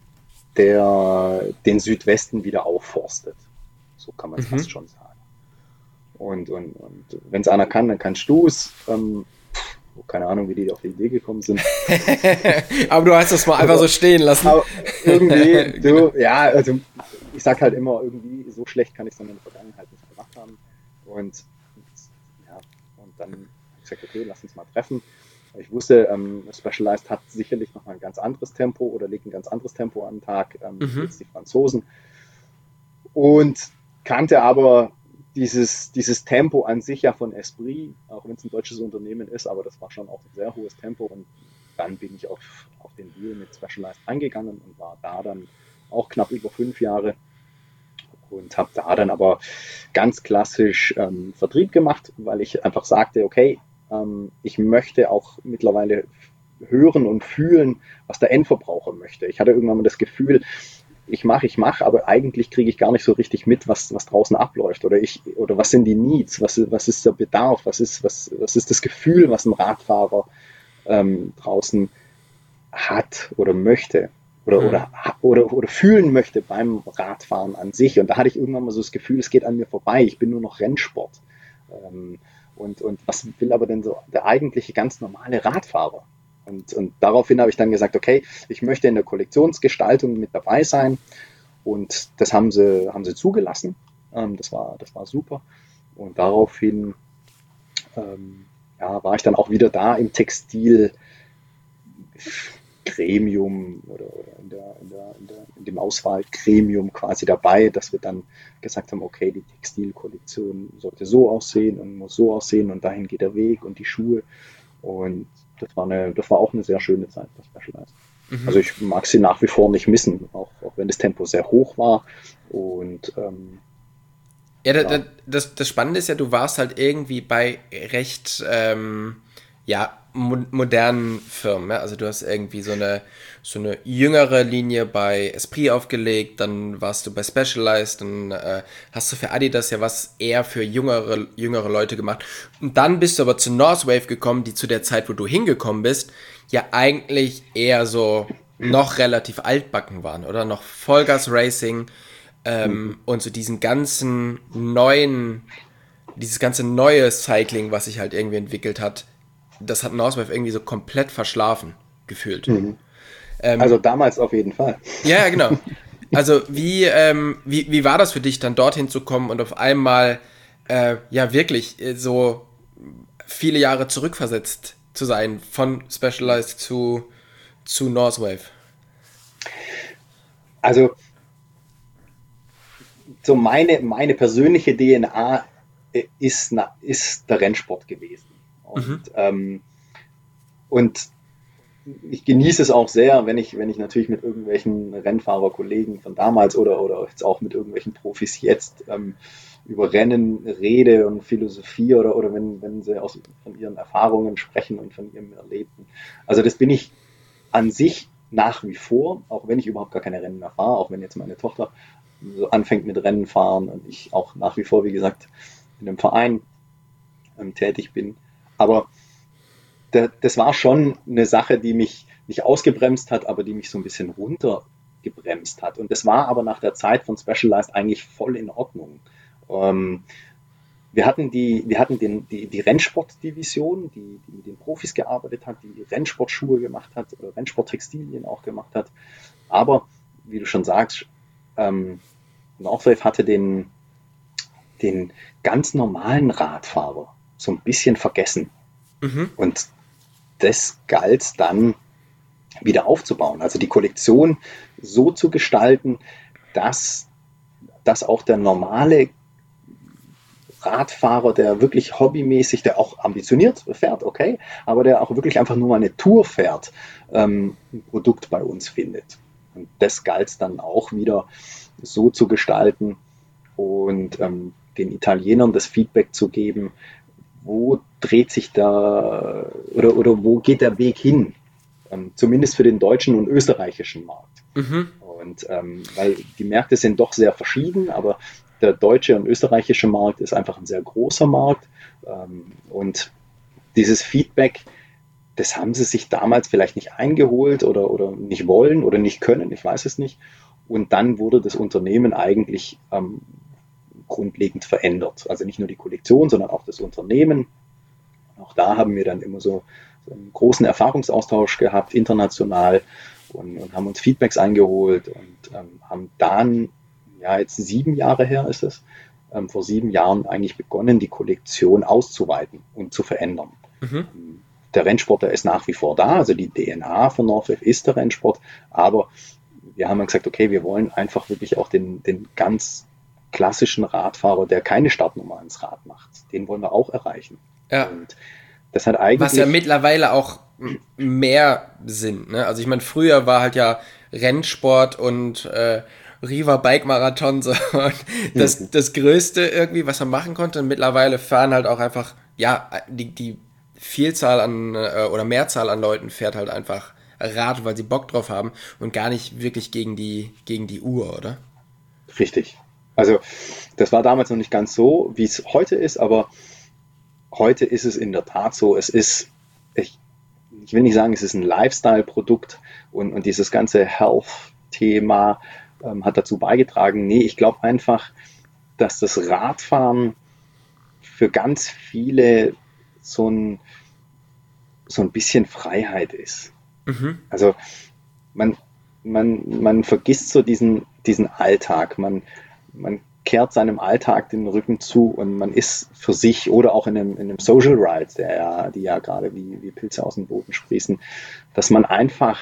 der den Südwesten wieder aufforstet. So kann man es mhm. fast schon sagen. Und, und, und wenn es einer kann, dann kannst du es. Ähm, keine Ahnung, wie die auf die Idee gekommen sind. Aber du hast das mal einfach so stehen lassen. Aber irgendwie, du, ja, also ich sag halt immer, irgendwie so schlecht kann ich es dann in der Vergangenheit nicht gemacht haben. Und ja, und dann habe ich gesagt, okay, lass uns mal treffen. Ich wusste, ähm, Specialized hat sicherlich noch mal ein ganz anderes Tempo oder legt ein ganz anderes Tempo an den Tag ähm, Mhm. als die Franzosen. Und kannte aber dieses, dieses Tempo an sich ja von Esprit, auch wenn es ein deutsches Unternehmen ist, aber das war schon auch ein sehr hohes Tempo. Und dann bin ich auf, auf den Deal mit Specialized eingegangen und war da dann auch knapp über fünf Jahre und habe da dann aber ganz klassisch ähm, Vertrieb gemacht, weil ich einfach sagte, okay, ähm, ich möchte auch mittlerweile hören und fühlen, was der Endverbraucher möchte. Ich hatte irgendwann mal das Gefühl, ich mache, ich mache, aber eigentlich kriege ich gar nicht so richtig mit, was, was draußen abläuft oder ich oder was sind die Needs, was, was ist der Bedarf, was ist, was, was ist das Gefühl, was ein Radfahrer ähm, draußen hat oder möchte oder, Mhm. oder, oder, oder fühlen möchte beim Radfahren an sich. Und da hatte ich irgendwann mal so das Gefühl, es geht an mir vorbei, ich bin nur noch Rennsport. Ähm, und, und was will aber denn so der eigentliche ganz normale Radfahrer? Und, und daraufhin habe ich dann gesagt, okay, ich möchte in der Kollektionsgestaltung mit dabei sein. Und das haben sie, haben sie zugelassen. Ähm, das war, das war super. Und daraufhin ähm, ja, war ich dann auch wieder da im Textil Gremium oder, oder in, der, in, der, in, der, in dem Auswahlgremium quasi dabei, dass wir dann gesagt haben, okay, die Textilkollektion sollte so aussehen und muss so aussehen und dahin geht der Weg und die Schuhe. Und das war, eine, das war auch eine sehr schöne Zeit bei Specialized. Mhm. Also ich mag sie nach wie vor nicht missen, auch, auch wenn das Tempo sehr hoch war. Und ähm, Ja, da, ja. da, das, das Spannende ist ja, du warst halt irgendwie bei recht, ähm, ja, mo modernen Firmen. Ja? Also du hast irgendwie so eine, so eine jüngere Linie bei Esprit aufgelegt, dann warst du bei Specialized, dann äh, hast du für Adidas ja was eher für jüngere, jüngere Leute gemacht. Und dann bist du aber zu Northwave gekommen, die zu der Zeit, wo du hingekommen bist, ja eigentlich eher so noch relativ altbacken waren, oder? Noch Vollgas Racing. Mhm. Ähm, und so diesen ganzen neuen, dieses ganze neue Cycling, was sich halt irgendwie entwickelt hat, das hat Northwave irgendwie so komplett verschlafen, gefühlt. Mhm. Also Ähm, damals auf jeden Fall. ja, ja, genau. Also wie, ähm, wie, wie war das für dich, dann dorthin zu kommen und auf einmal äh, ja wirklich äh, so viele Jahre zurückversetzt zu sein, von Specialized zu, zu Northwave? Also so meine, meine persönliche D N A ist, ist der Rennsport gewesen. Und, Mhm. ähm, und ich genieße es auch sehr, wenn ich, wenn ich natürlich mit irgendwelchen Rennfahrerkollegen von damals oder, oder jetzt auch mit irgendwelchen Profis jetzt ähm, über Rennen rede und Philosophie oder, oder wenn, wenn sie aus, von ihren Erfahrungen sprechen und von ihrem Erlebten. Also das bin ich an sich nach wie vor, auch wenn ich überhaupt gar keine Rennen mehr fahre, auch wenn jetzt meine Tochter so anfängt mit Rennen fahren und ich auch nach wie vor, wie gesagt, in einem Verein ähm, tätig bin. Aber da, das war schon eine Sache, die mich nicht ausgebremst hat, aber die mich so ein bisschen runtergebremst hat. Und das war aber nach der Zeit von Specialized eigentlich voll in Ordnung. Ähm, wir hatten die, wir hatten den, die, die Rennsportdivision, die, die mit den Profis gearbeitet hat, die Rennsportschuhe gemacht hat oder Rennsporttextilien auch gemacht hat. Aber wie du schon sagst, ähm, Northwave hatte den, den ganz normalen Radfahrer so ein bisschen vergessen. Mhm. Und das galt dann wieder aufzubauen. Also die Kollektion so zu gestalten, dass, dass auch der normale Radfahrer, der wirklich hobbymäßig, der auch ambitioniert fährt, okay, aber der auch wirklich einfach nur mal eine Tour fährt, ähm, ein Produkt bei uns findet. Und das galt dann auch wieder so zu gestalten und ähm, den Italienern das Feedback zu geben, wo dreht sich da oder, oder wo geht der Weg hin? Ähm, zumindest für den deutschen und österreichischen Markt. Mhm. Und ähm, weil die Märkte sind doch sehr verschieden, aber der deutsche und österreichische Markt ist einfach ein sehr großer Markt. Ähm, und dieses Feedback, das haben sie sich damals vielleicht nicht eingeholt oder, oder nicht wollen oder nicht können, ich weiß es nicht. Und dann wurde das Unternehmen eigentlich ähm, grundlegend verändert. Also nicht nur die Kollektion, sondern auch das Unternehmen. Auch da haben wir dann immer so, so einen großen Erfahrungsaustausch gehabt, international, und, und haben uns Feedbacks eingeholt und ähm, haben dann, ja, jetzt sieben Jahre her ist es, ähm, vor sieben Jahren eigentlich begonnen, die Kollektion auszuweiten und zu verändern. Mhm. der Rennsport, der ist nach wie vor da, also die D N A von Northwave ist der Rennsport, aber wir haben dann gesagt, okay, wir wollen einfach wirklich auch den, den ganz klassischen Radfahrer, der keine Startnummer ans Rad macht, den wollen wir auch erreichen. Ja. Und das hat eigentlich... Was ja mittlerweile auch mehr sind, ne? Also ich meine, früher war halt ja Rennsport und äh, Riva Bike Marathon so das, mhm. das Größte irgendwie, was man machen konnte. Und mittlerweile fahren halt auch einfach, ja, die, die Vielzahl an äh, oder Mehrzahl an Leuten fährt halt einfach Rad, weil sie Bock drauf haben und gar nicht wirklich gegen die, gegen die Uhr, oder? Richtig. Also das war damals noch nicht ganz so, wie es heute ist, aber heute ist es in der Tat so, es ist, ich, ich will nicht sagen, es ist ein Lifestyle-Produkt und, und dieses ganze Health-Thema ähm, hat dazu beigetragen. Nee, ich glaube einfach, dass das Radfahren für ganz viele so ein, so ein bisschen Freiheit ist. Mhm. Also man, man, man vergisst so diesen, diesen Alltag, man, man kehrt seinem Alltag den Rücken zu und man ist für sich oder auch in einem, in einem Social Ride, der ja, die ja gerade wie, wie Pilze aus dem Boden sprießen, dass man einfach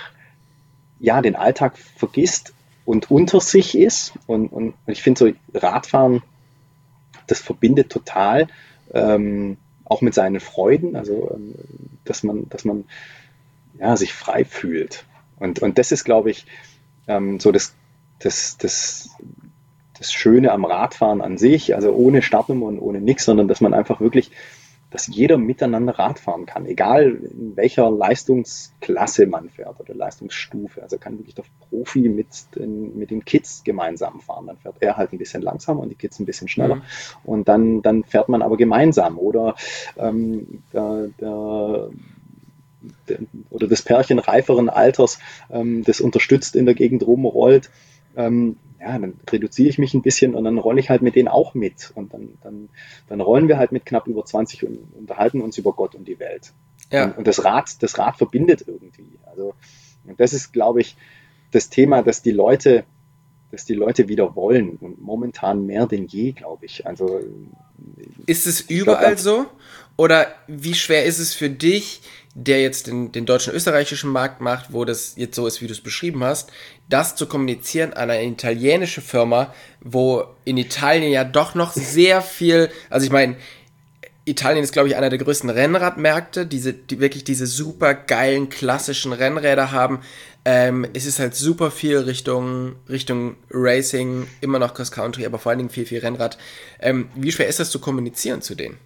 ja den Alltag vergisst und unter sich ist und, und ich finde so Radfahren, das verbindet total, ähm, auch mit seinen Freuden, also ähm, dass man, dass man ja, sich frei fühlt und, und das ist, glaube ich, ähm, so das, das, das das Schöne am Radfahren an sich, also ohne Startnummer und ohne nichts, sondern dass man einfach wirklich, dass jeder miteinander Rad fahren kann, egal in welcher Leistungsklasse man fährt oder Leistungsstufe. Also kann wirklich der Profi mit den, mit den Kids gemeinsam fahren. Dann fährt er halt ein bisschen langsamer und die Kids ein bisschen schneller. Mhm. Und dann, dann fährt man aber gemeinsam. Oder, ähm, der, der, der, oder das Pärchen reiferen Alters, ähm, das unterstützt in der Gegend rumrollt, ähm, ja, dann reduziere ich mich ein bisschen und dann rolle ich halt mit denen auch mit. Und dann, dann, dann rollen wir halt mit knapp über zwanzig und unterhalten uns über Gott und die Welt. Ja. Und, und das Rad, das Rad verbindet irgendwie. Also, und das ist, glaube ich, das Thema, dass die Leute, dass die Leute wieder wollen und momentan mehr denn je, glaube ich. Also, ist es überall glaub, so? Oder wie schwer ist es für dich, der jetzt den, den deutschen, österreichischen Markt macht, wo das jetzt so ist, wie du es beschrieben hast, das zu kommunizieren an eine italienische Firma, wo in Italien ja doch noch sehr viel, also ich meine, Italien ist, glaube ich, einer der größten Rennradmärkte, diese, die wirklich diese super geilen, klassischen Rennräder haben. Ähm, es ist halt super viel Richtung, Richtung Racing, immer noch Cross-Country, aber vor allen Dingen viel, viel Rennrad. Ähm, wie schwer ist das zu kommunizieren zu denen?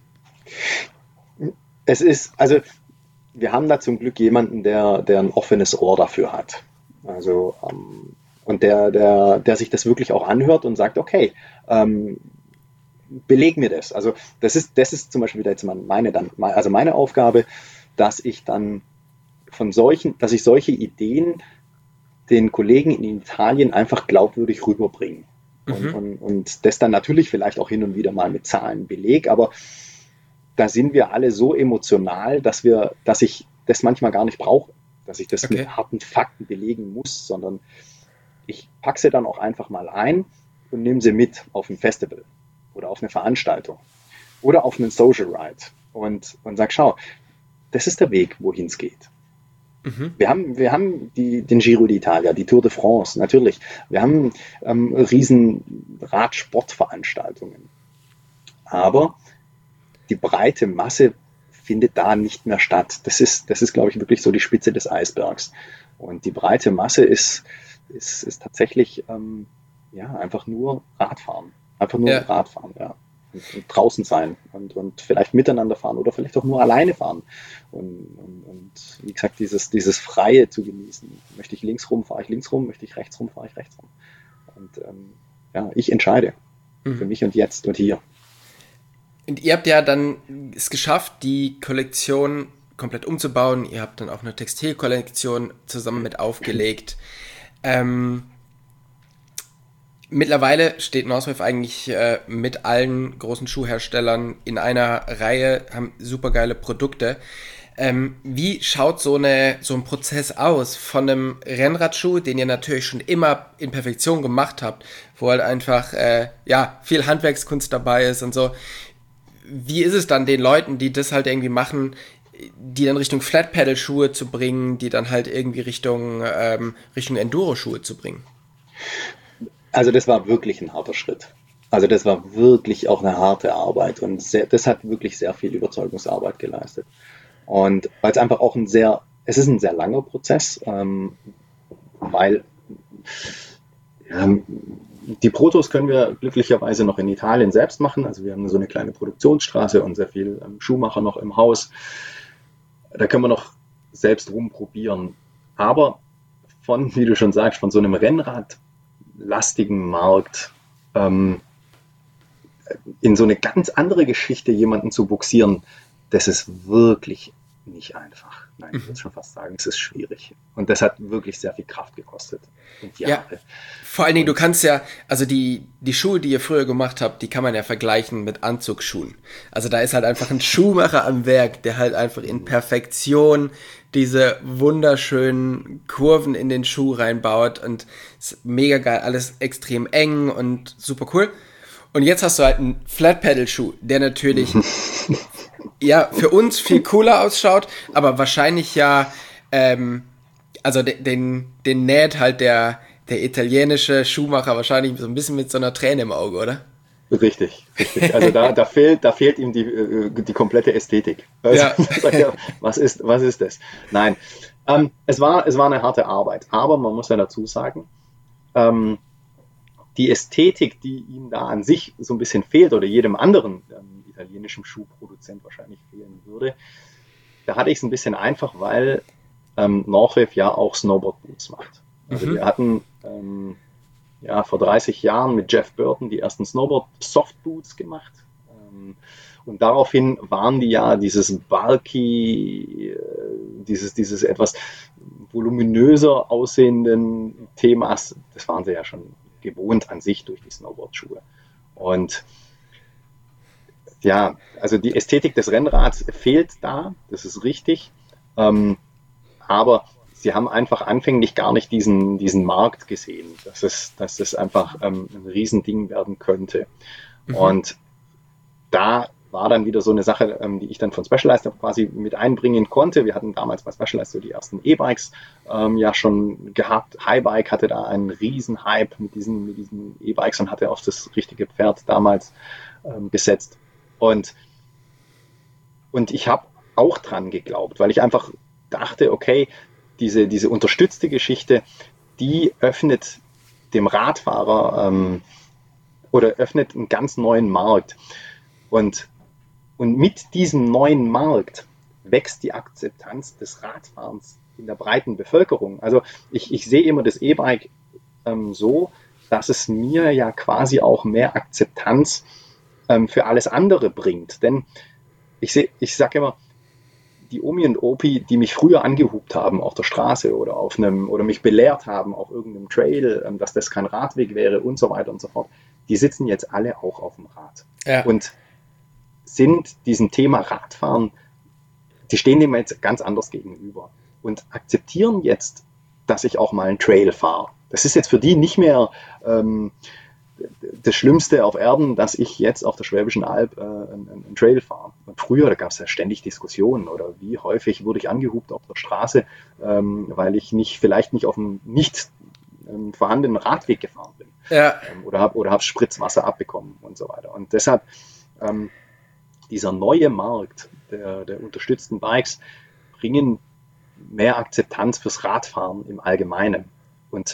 Es ist, also wir haben da zum Glück jemanden, der, der ein offenes Ohr dafür hat. Also, ähm, und der, der, der sich das wirklich auch anhört und sagt, okay, ähm, beleg mir das. Also, das ist, das ist zum Beispiel jetzt meine, dann, also meine Aufgabe, dass ich dann von solchen, dass ich solche Ideen den Kollegen in Italien einfach glaubwürdig rüberbringe. Mhm. Und, und, und das dann natürlich vielleicht auch hin und wieder mal mit Zahlen beleg, aber da sind wir alle so emotional, dass wir, dass ich das manchmal gar nicht brauche, dass ich das okay. mit harten Fakten belegen muss, sondern ich packe sie dann auch einfach mal ein und nehme sie mit auf ein Festival oder auf eine Veranstaltung oder auf einen Social Ride und, und sage, schau, das ist der Weg, wohin es geht. Mhm. Wir haben, wir haben die, den Giro d'Italia, die Tour de France, natürlich. Wir haben ähm, riesen Radsportveranstaltungen. Aber die breite Masse findet da nicht mehr statt. Das ist, das ist, glaube ich, wirklich so die Spitze des Eisbergs. Und die breite Masse ist, ist, ist tatsächlich ähm, ja, einfach nur Radfahren. Einfach nur ja. Radfahren, ja. Und, und draußen sein und, und vielleicht miteinander fahren oder vielleicht auch nur alleine fahren. Und, und, und wie gesagt, dieses, dieses Freie zu genießen. Möchte ich links rum, fahre ich links rum. Möchte ich rechts rum, fahre ich rechts rum. Und ähm, ja, ich entscheide. Mhm. Für mich und jetzt und hier. Und ihr habt ja dann es geschafft, die Kollektion komplett umzubauen. Ihr habt dann auch eine Textilkollektion zusammen mit aufgelegt. Ähm, mittlerweile steht Northwave eigentlich äh, mit allen großen Schuhherstellern in einer Reihe, haben super geile Produkte. Ähm, wie schaut so, eine, so ein Prozess aus von einem Rennradschuh, den ihr natürlich schon immer in Perfektion gemacht habt, wo halt einfach äh, ja, viel Handwerkskunst dabei ist und so. Wie ist es dann den Leuten, die das halt irgendwie machen, die dann Richtung Flat-Pedal-Schuhe zu bringen, die dann halt irgendwie Richtung, ähm, Richtung Enduro-Schuhe zu bringen? Also das war wirklich ein harter Schritt. Also das war wirklich auch eine harte Arbeit und sehr, das hat wirklich sehr viel Überzeugungsarbeit geleistet. Und weil es einfach auch ein sehr, es ist ein sehr langer Prozess, ähm, weil ähm, die Protos können wir glücklicherweise noch in Italien selbst machen. Also wir haben so eine kleine Produktionsstraße und sehr viel ähm, Schuhmacher noch im Haus. Da können wir noch selbst rumprobieren. Aber von, wie du schon sagst, von so einem Rennradlastigen Markt ähm, in so eine ganz andere Geschichte jemanden zu buxieren, das ist wirklich nicht einfach. Nein, ich würde schon fast sagen, es ist schwierig. Und das hat wirklich sehr viel Kraft gekostet. Und Jahre. Ja, vor allen Dingen, du kannst ja, also die, die Schuhe, die ihr früher gemacht habt, die kann man ja vergleichen mit Anzugsschuhen. Also da ist halt einfach ein Schuhmacher am Werk, der halt einfach in Perfektion diese wunderschönen Kurven in den Schuh reinbaut und ist mega geil, alles extrem eng und super cool. Und jetzt hast du halt einen Flat-Pedal-Schuh, der natürlich ja für uns viel cooler ausschaut, aber wahrscheinlich ja, ähm, also den, den, den näht halt der, der italienische Schuhmacher wahrscheinlich so ein bisschen mit so einer Träne im Auge, oder? Richtig, richtig. Also da, da, fehlt, da fehlt ihm die, die komplette Ästhetik. Also, ja. was, ist, was ist das? Nein, ähm, es, war, es war eine harte Arbeit, aber man muss ja dazu sagen, ähm, die Ästhetik, die ihm da an sich so ein bisschen fehlt oder jedem anderen ähm, italienischen Schuhproduzent wahrscheinlich fehlen würde, da hatte ich es ein bisschen einfach, weil ähm, Northwave ja auch Snowboard-Boots macht. Also mhm. wir hatten ähm, ja, vor dreißig Jahren mit Jeff Burton die ersten Snowboard-Softboots gemacht. Ähm, und daraufhin waren die ja dieses bulky, äh, dieses, dieses etwas voluminöser aussehenden Themas, das waren sie ja schon gewohnt an sich durch die Snowboard-Schuhe. Und ja, also die Ästhetik des Rennrads fehlt da, das ist richtig. Ähm, aber sie haben einfach anfänglich gar nicht diesen, diesen Markt gesehen, dass es, dass es einfach ähm, ein Riesending werden könnte. Mhm. Und da war dann wieder so eine Sache, ähm, die ich dann von Specialized quasi mit einbringen konnte. Wir hatten damals bei Specialized so die ersten E-Bikes ähm, ja schon gehabt. Highbike hatte da einen riesen Hype mit diesen, mit diesen E-Bikes und hatte auf das richtige Pferd damals ähm, gesetzt. Und, und ich habe auch dran geglaubt, weil ich einfach dachte, okay, diese, diese unterstützte Geschichte, die öffnet dem Radfahrer ähm, oder öffnet einen ganz neuen Markt. Und Und mit diesem neuen Markt wächst die Akzeptanz des Radfahrens in der breiten Bevölkerung. Also ich, ich sehe immer das E-Bike ähm, so, dass es mir ja quasi auch mehr Akzeptanz ähm, für alles andere bringt. Denn ich, seh, ich sage immer, die Omi und Opi, die mich früher angehupt haben auf der Straße oder auf einem oder mich belehrt haben auf irgendeinem Trail, ähm, dass das kein Radweg wäre und so weiter und so fort, die sitzen jetzt alle auch auf dem Rad. Ja. Und sind diesem Thema Radfahren, die stehen dem jetzt ganz anders gegenüber und akzeptieren jetzt, dass ich auch mal einen Trail fahre. Das ist jetzt für die nicht mehr ähm, das Schlimmste auf Erden, dass ich jetzt auf der Schwäbischen Alb äh, einen, einen Trail fahre. Und früher, da gab es ja ständig Diskussionen oder wie häufig wurde ich angehupt auf der Straße, ähm, weil ich nicht vielleicht nicht auf einem nicht ähm, vorhandenen Radweg gefahren bin. Ja. Ähm, oder habe oder hab Spritzwasser abbekommen und so weiter. Und deshalb ähm, dieser neue Markt der, der unterstützten Bikes bringen mehr Akzeptanz fürs Radfahren im Allgemeinen. Und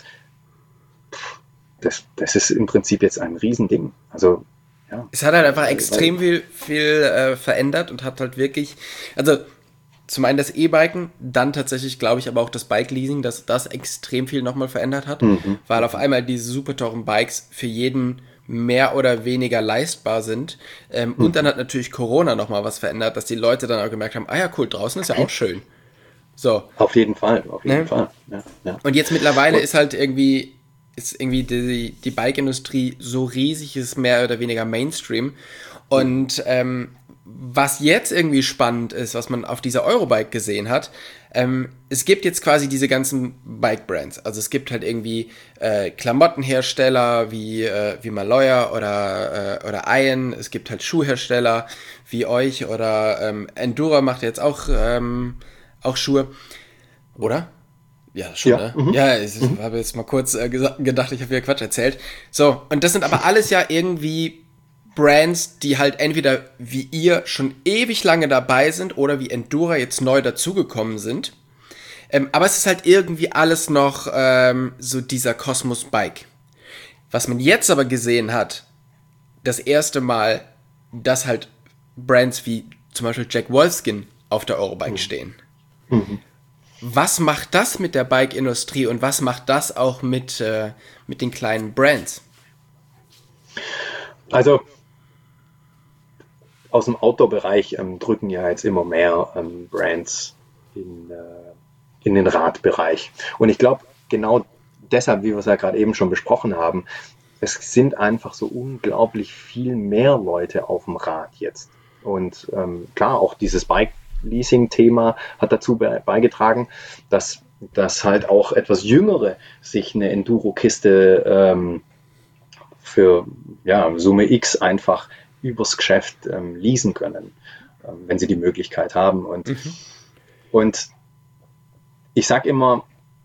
pff, das, das ist im Prinzip jetzt ein Riesending. Also, ja. Es hat halt einfach extrem viel, viel äh, verändert und hat halt wirklich, also zum einen das E-Biken, dann tatsächlich, glaube ich, aber auch das Bike-Leasing, dass das extrem viel nochmal verändert hat, mhm. weil auf einmal diese super teuren Bikes für jeden mehr oder weniger leistbar sind. Ähm, mhm. Und dann hat natürlich Corona nochmal was verändert, dass die Leute dann auch gemerkt haben, ah ja, cool, draußen ist ja auch schön. So. Auf jeden Fall, auf jeden ne? Fall. Ja, ja. Und jetzt mittlerweile und ist halt irgendwie, ist irgendwie die, die Bike-Industrie so riesig, ist mehr oder weniger Mainstream. Und ähm, was jetzt irgendwie spannend ist, was man auf dieser Eurobike gesehen hat, ähm, es gibt jetzt quasi diese ganzen Bike-Brands. Also es gibt halt irgendwie äh, Klamottenhersteller wie, äh, wie Maloya oder, äh, oder Iron. Es gibt halt Schuhhersteller wie euch oder ähm, Endura macht jetzt auch, ähm, auch Schuhe. Oder? Ja, schon, ja, ne? Mhm. Ja, ich mhm. habe jetzt mal kurz äh, gedacht, ich habe wieder Quatsch erzählt. So, und das sind aber alles ja irgendwie Brands, die halt entweder wie ihr schon ewig lange dabei sind oder wie Endura jetzt neu dazugekommen sind. Ähm, aber es ist halt irgendwie alles noch ähm, so dieser Kosmos Bike. Was man jetzt aber gesehen hat, das erste Mal, dass halt Brands wie zum Beispiel Jack Wolfskin auf der Eurobike mhm. stehen. Mhm. Was macht das mit der Bike-Industrie und was macht das auch mit, äh, mit den kleinen Brands? Also aus dem Outdoor-Bereich ähm, drücken ja jetzt immer mehr ähm, Brands in, äh, in den Radbereich. Und ich glaube, genau deshalb, wie wir es ja gerade eben schon besprochen haben, es sind einfach so unglaublich viel mehr Leute auf dem Rad jetzt. Und ähm, klar, auch dieses Bike-Leasing-Thema hat dazu be- beigetragen, dass, dass halt auch etwas Jüngere sich eine Enduro-Kiste ähm, für ja, Summe X einfach übers Geschäft ähm, leasen können, ähm, wenn sie die Möglichkeit haben. Und, mhm. und ich sage immer,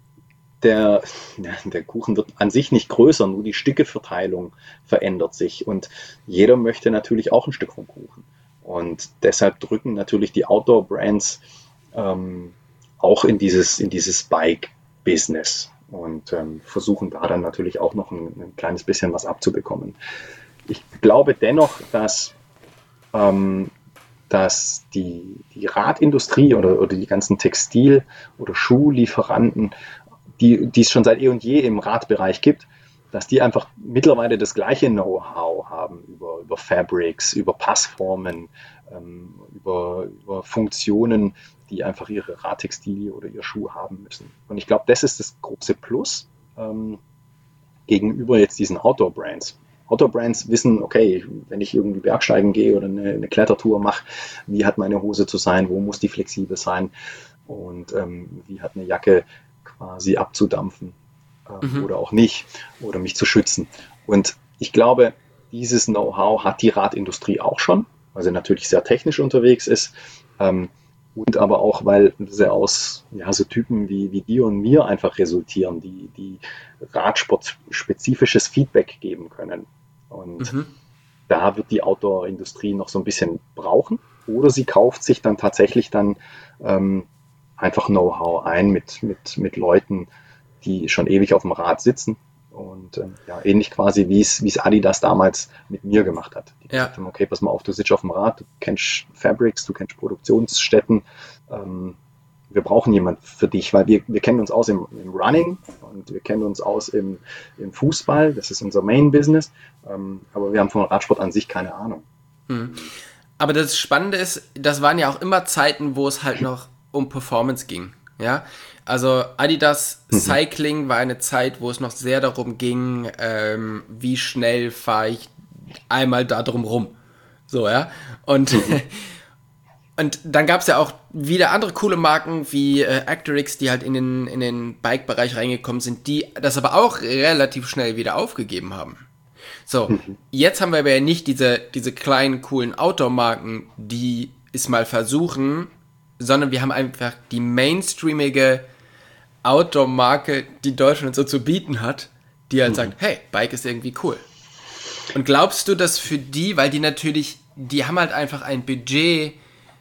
der, ja, der Kuchen wird an sich nicht größer, nur die Stückeverteilung verändert sich. Und jeder möchte natürlich auch ein Stück vom Kuchen. Und deshalb drücken natürlich die Outdoor-Brands ähm, auch in dieses, in dieses Bike-Business und ähm, versuchen da dann natürlich auch noch ein, ein kleines bisschen was abzubekommen. Ich glaube dennoch, dass, ähm, dass die, die Radindustrie oder, oder die ganzen Textil- oder Schuhlieferanten, die, die es schon seit eh und je im Radbereich gibt, dass die einfach mittlerweile das gleiche Know-how haben über, über Fabrics, über Passformen, ähm, über, über Funktionen, die einfach ihre Radtextilie oder ihr Schuh haben müssen. Und ich glaube, das ist das große Plus ähm, gegenüber jetzt diesen Outdoor-Brands. Outdoor-Brands wissen, okay, wenn ich irgendwie Bergsteigen gehe oder eine, eine Klettertour mache, wie hat meine Hose zu sein, wo muss die flexibel sein und ähm, wie hat eine Jacke quasi abzudampfen äh, mhm. oder auch nicht oder mich zu schützen. Und ich glaube, dieses Know-how hat die Radindustrie auch schon, weil sie natürlich sehr technisch unterwegs ist ähm, und aber auch, weil sie aus ja, so Typen wie, wie dir und mir einfach resultieren, die, die Radsport-spezifisches Feedback geben können. Und mhm. da wird die Outdoor-Industrie noch so ein bisschen brauchen. Oder sie kauft sich dann tatsächlich dann ähm, einfach Know-how ein mit, mit, mit Leuten, die schon ewig auf dem Rad sitzen. Und ähm, ja, ähnlich quasi, wie es wie es Adidas damals mit mir gemacht hat. Die ja. gesagt haben, okay, pass mal auf, du sitzt auf dem Rad, du kennst Fabrics, du kennst Produktionsstätten. Ähm, wir brauchen jemanden für dich, weil wir, wir kennen uns aus im, im Running und wir kennen uns aus im, im Fußball, das ist unser Main-Business, ähm, aber wir haben vom Radsport an sich keine Ahnung. Mhm. Aber das Spannende ist, das waren ja auch immer Zeiten, wo es halt noch um Performance ging, ja, also Adidas mhm. Cycling war eine Zeit, wo es noch sehr darum ging, ähm, wie schnell fahre ich einmal da drum rum, so, ja, und mhm. Und dann gab es ja auch wieder andere coole Marken wie äh, Actorix, die halt in den, in den Bike-Bereich reingekommen sind, die das aber auch relativ schnell wieder aufgegeben haben. So, mhm. jetzt haben wir aber ja nicht diese, diese kleinen, coolen Outdoor-Marken, die es mal versuchen, sondern wir haben einfach die mainstreamige Outdoor-Marke, die Deutschland so zu bieten hat, die halt mhm. sagt, hey, Bike ist irgendwie cool. Und glaubst du, dass für die, weil die natürlich, die haben halt einfach ein Budget,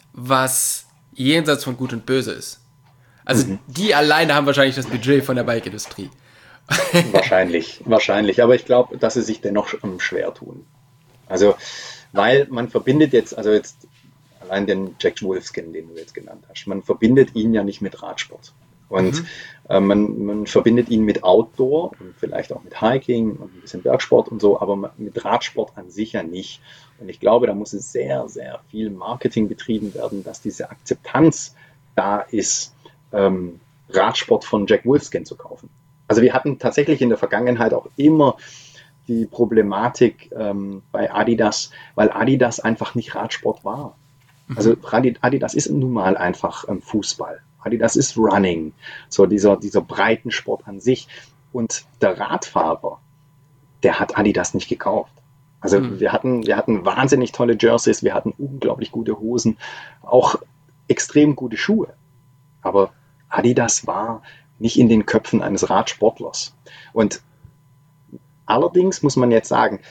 was jenseits von Gut und Böse ist. Also mhm. die alleine haben wahrscheinlich das Budget von der Bike-Industrie. Wahrscheinlich, wahrscheinlich. Aber ich glaube, dass sie sich dennoch schwer tun. Also, weil man verbindet jetzt, also jetzt allein den Jack Wolfskin, den du jetzt genannt hast, man verbindet ihn ja nicht mit Radsport. Und mhm. äh, man, man verbindet ihn mit Outdoor und vielleicht auch mit Hiking und ein bisschen Bergsport und so, aber mit Radsport an sich ja nicht. Und ich glaube, da muss es sehr, sehr viel Marketing betrieben werden, dass diese Akzeptanz da ist, ähm, Radsport von Jack Wolfskin zu kaufen. Also wir hatten tatsächlich in der Vergangenheit auch immer die Problematik ähm, bei Adidas, weil Adidas einfach nicht Radsport war. Also Adidas ist nun mal einfach ähm, Fußball. Adidas ist Running, so dieser, dieser Breitensport an sich. Und der Radfahrer, der hat Adidas nicht gekauft. Also mhm. wir hatten, wir hatten wahnsinnig tolle Jerseys, wir hatten unglaublich gute Hosen, auch extrem gute Schuhe. Aber Adidas war nicht in den Köpfen eines Radsportlers. Und allerdings muss man jetzt sagen,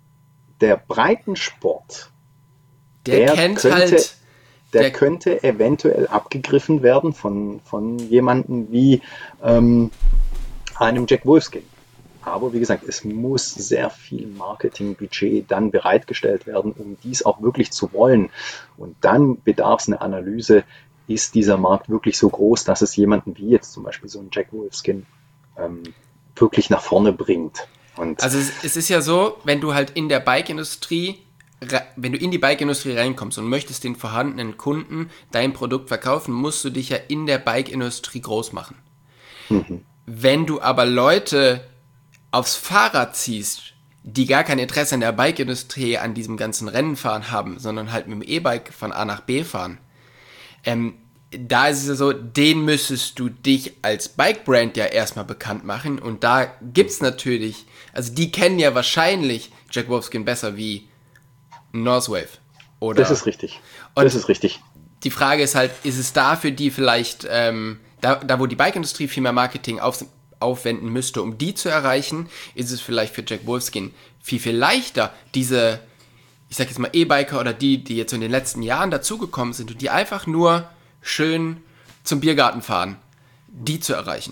der Breitensport, der, der kennt könnte, halt, der, der könnte eventuell abgegriffen werden von, von jemandem wie ähm, einem Jack Wolfskin. Aber wie gesagt, es muss sehr viel Marketingbudget dann bereitgestellt werden, um dies auch wirklich zu wollen. Und dann bedarf es eine Analyse, ist dieser Markt wirklich so groß, dass es jemanden wie jetzt zum Beispiel so ein Jack Wolfskin ähm, wirklich nach vorne bringt. Und also es, es ist ja so, wenn du halt in der Bike-Industrie, wenn du in die Bike-Industrie reinkommst und möchtest den vorhandenen Kunden dein Produkt verkaufen, musst du dich ja in der Bike-Industrie groß machen. Mhm. Wenn du aber Leute aufs Fahrrad ziehst, die gar kein Interesse an der Bike-Industrie, an diesem ganzen Rennenfahren haben, sondern halt mit dem E-Bike von A nach B fahren, ähm, da ist es ja so, den müsstest du dich als Bike-Brand ja erstmal bekannt machen und da gibt's natürlich, also die kennen ja wahrscheinlich Jack Wolfskin besser wie Northwave. Oder das ist richtig. Das und ist richtig. Die Frage ist halt, ist es da für die vielleicht, ähm, da, da wo die Bike-Industrie viel mehr Marketing auf, aufwenden müsste, um die zu erreichen, ist es vielleicht für Jack Wolfskin viel, viel leichter, diese, ich sag jetzt mal E-Biker oder die, die jetzt in den letzten Jahren dazugekommen sind und die einfach nur schön zum Biergarten fahren, die zu erreichen.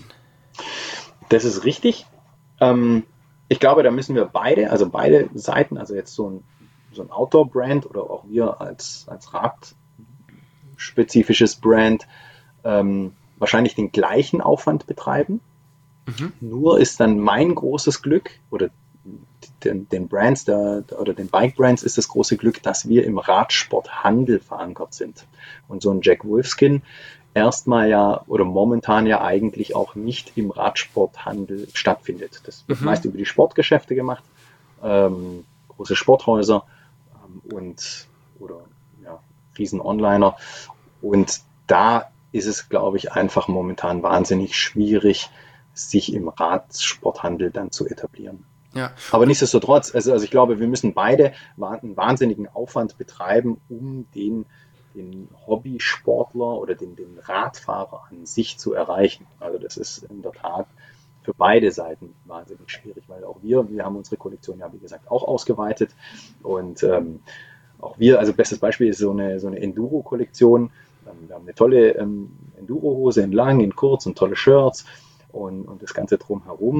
Das ist richtig. Ähm, ich glaube, da müssen wir beide, also beide Seiten, also jetzt so ein, so ein Outdoor-Brand oder auch wir als, als radspezifisches Brand, ähm, wahrscheinlich den gleichen Aufwand betreiben. Mhm. Nur ist dann mein großes Glück oder den, den Brands der, oder den Bike-Brands ist das große Glück, dass wir im Radsporthandel verankert sind. Und so ein Jack Wolfskin erstmal ja oder momentan ja eigentlich auch nicht im Radsporthandel stattfindet. Das wird mhm. meist über die Sportgeschäfte gemacht, ähm, große Sporthäuser ähm, und oder ja, riesen Onliner. Und da ist es, glaube ich, einfach momentan wahnsinnig schwierig, sich im Radsporthandel dann zu etablieren. Ja. Aber nichtsdestotrotz, also, also ich glaube, wir müssen beide einen wahnsinnigen Aufwand betreiben, um den, den Hobbysportler oder den, den Radfahrer an sich zu erreichen. Also das ist in der Tat für beide Seiten wahnsinnig schwierig, weil auch wir, wir haben unsere Kollektion ja wie gesagt auch ausgeweitet und ähm, auch wir, also bestes Beispiel ist so eine, so eine Enduro-Kollektion. Wir haben eine tolle ähm, Enduro-Hose in lang, in kurz und tolle Shirts und, und das Ganze drumherum.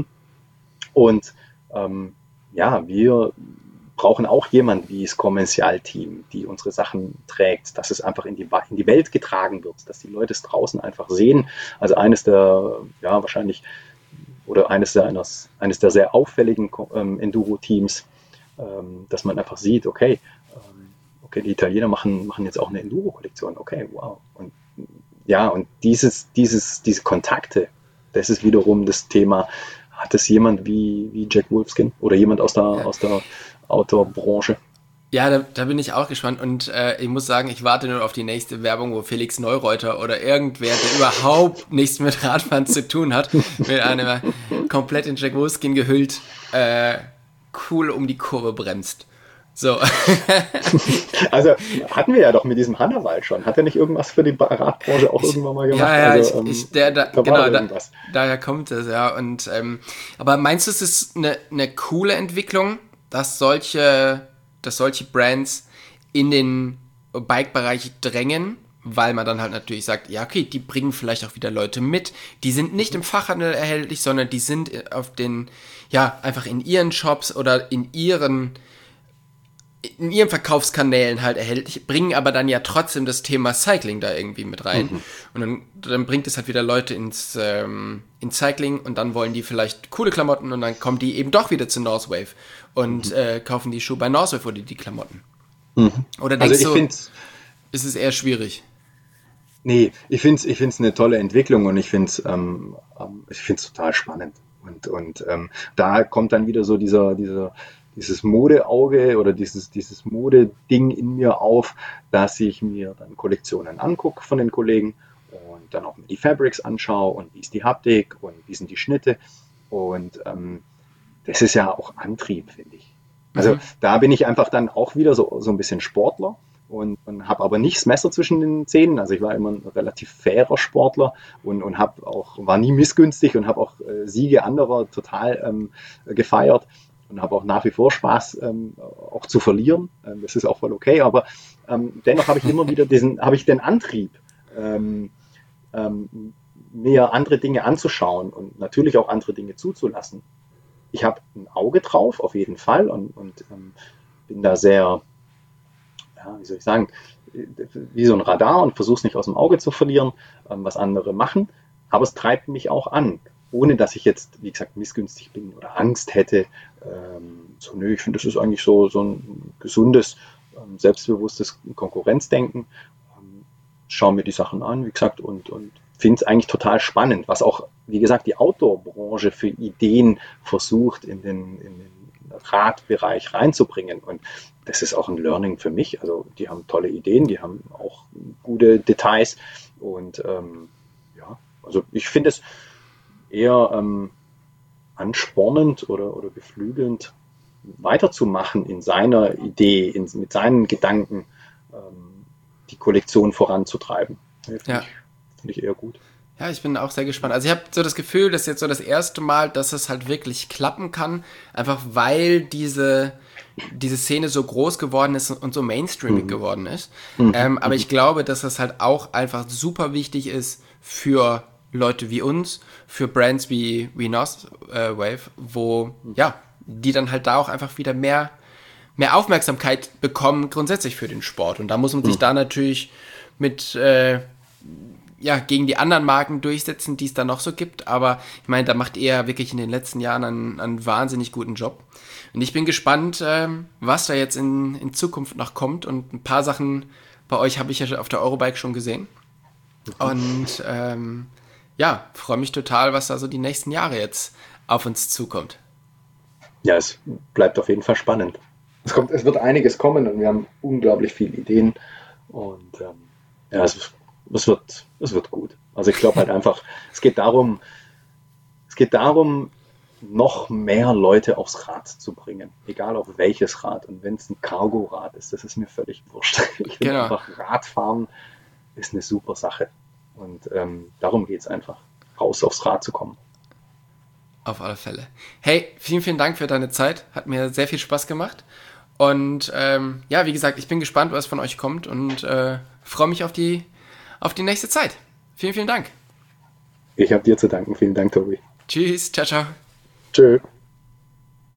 Und ähm, ja, wir brauchen auch jemand wie das Kommerzialteam, die unsere Sachen trägt, dass es einfach in die, in die Welt getragen wird, dass die Leute es draußen einfach sehen. Also eines der, ja, wahrscheinlich, oder eines der, eines, eines der sehr auffälligen ähm, Enduro-Teams, ähm, dass man einfach sieht, okay, ähm, okay, die Italiener machen, machen jetzt auch eine Enduro-Kollektion, okay, wow. Und ja, und dieses, dieses, diese Kontakte, das ist wiederum das Thema. Hat es jemand wie, wie Jack Wolfskin oder jemand aus der, ja. aus der Outdoor-Branche? Ja, da, da bin ich auch gespannt und äh, ich muss sagen, ich warte nur auf die nächste Werbung, wo Felix Neureuter oder irgendwer, der überhaupt nichts mit Radfahren zu tun hat, mit einem komplett in Jack Wolfskin gehüllt, äh, cool um die Kurve bremst. So. Also hatten wir ja doch mit diesem Hannawald schon. Hat er nicht irgendwas für die Radbranche auch ich, irgendwann mal gemacht? Ja, ja, also, ich, ich, der, da, da genau, da, daher kommt es, ja. Und, ähm, aber meinst du, es ist eine, eine coole Entwicklung, dass solche, dass solche Brands in den Bike-Bereich drängen? Weil man dann halt natürlich sagt, ja, okay, die bringen vielleicht auch wieder Leute mit. Die sind nicht im Fachhandel erhältlich, sondern die sind auf den, ja, einfach in ihren Shops oder in ihren in ihren Verkaufskanälen halt erhältlich, bringen aber dann ja trotzdem das Thema Cycling da irgendwie mit rein. Mhm. Und dann, dann bringt es halt wieder Leute ins, ähm, ins Cycling und dann wollen die vielleicht coole Klamotten und dann kommen die eben doch wieder zu Northwave und mhm. äh, kaufen die Schuhe bei Northwave oder die Klamotten. Mhm. Oder denkst also ich du, ist es eher schwierig? Nee, ich finde es ich find's eine tolle Entwicklung und ich finde es ähm, ich find's total spannend. Und, und ähm, da kommt dann wieder so dieser, dieser dieses Modeauge oder dieses, dieses Modeding in mir auf, dass ich mir dann Kollektionen angucke von den Kollegen und dann auch mir die Fabrics anschaue und wie ist die Haptik und wie sind die Schnitte. Und ähm, das ist ja auch Antrieb, finde ich. Also mhm. da bin ich einfach dann auch wieder so, so ein bisschen Sportler. Und, und habe aber nicht das Messer zwischen den Zähnen. Also ich war immer ein relativ fairer Sportler und, und hab auch, war nie missgünstig und habe auch äh, Siege anderer total ähm, gefeiert und habe auch nach wie vor Spaß, ähm, auch zu verlieren. Ähm, das ist auch voll okay, aber ähm, dennoch habe ich immer wieder diesen, habe ich den Antrieb, ähm, ähm, mir andere Dinge anzuschauen und natürlich auch andere Dinge zuzulassen. Ich habe ein Auge drauf, auf jeden Fall, und, und ähm, bin da sehr... Ja, wie soll ich sagen, wie so ein Radar und versuche es nicht aus dem Auge zu verlieren, ähm, was andere machen. Aber es treibt mich auch an, ohne dass ich jetzt, wie gesagt, missgünstig bin oder Angst hätte. Ähm, so, nö, ich finde, das ist eigentlich so, so ein gesundes, ähm, selbstbewusstes Konkurrenzdenken. Ähm, schaue mir die Sachen an, wie gesagt, und, und finde es eigentlich total spannend, was auch, wie gesagt, die Outdoor-Branche für Ideen versucht, in den, in den Radbereich reinzubringen. Und das ist auch ein Learning für mich. Also die haben tolle Ideen, die haben auch gute Details. Und ähm, ja, also ich finde es eher ähm, anspornend oder, oder beflügelnd, weiterzumachen in seiner Idee, in, mit seinen Gedanken, ähm, die Kollektion voranzutreiben. Finde ja. ich, find ich eher gut. Ja, ich bin auch sehr gespannt. Also ich habe so das Gefühl, dass jetzt so das erste Mal, dass es halt wirklich klappen kann, einfach weil diese, diese Szene so groß geworden ist und so mainstreamig mhm. geworden ist. Mhm. Ähm, aber ich glaube, dass das halt auch einfach super wichtig ist für Leute wie uns, für Brands wie, wie Northwave, wo, ja, die dann halt da auch einfach wieder mehr, mehr Aufmerksamkeit bekommen, grundsätzlich für den Sport. Und da muss man sich mhm. da natürlich mit, äh, ja, gegen die anderen Marken durchsetzen, die es da noch so gibt. Aber ich meine, da macht ihr wirklich in den letzten Jahren einen, einen wahnsinnig guten Job. Und ich bin gespannt, ähm, was da jetzt in, in Zukunft noch kommt. Und ein paar Sachen bei euch habe ich ja auf der Eurobike schon gesehen. Und ähm, ja, freue mich total, was da so die nächsten Jahre jetzt auf uns zukommt. Ja, es bleibt auf jeden Fall spannend. Es, kommt, es wird einiges kommen und wir haben unglaublich viele Ideen. Und ähm, ja, es ist Es wird, es wird gut. Also ich glaube halt einfach, es geht darum, es geht darum, noch mehr Leute aufs Rad zu bringen. Egal auf welches Rad. Und wenn es ein Cargo-Rad ist, das ist mir völlig wurscht. Ich finde genau. einfach, Radfahren ist eine super Sache. Und ähm, darum geht es einfach, raus aufs Rad zu kommen. Auf alle Fälle. Hey, vielen, vielen Dank für deine Zeit. Hat mir sehr viel Spaß gemacht. Und ähm, ja, wie gesagt, ich bin gespannt, was von euch kommt und äh, freue mich auf die auf die nächste Zeit. Vielen, vielen Dank. Ich habe dir zu danken. Vielen Dank, Tobi. Tschüss. Ciao, ciao. Tschö.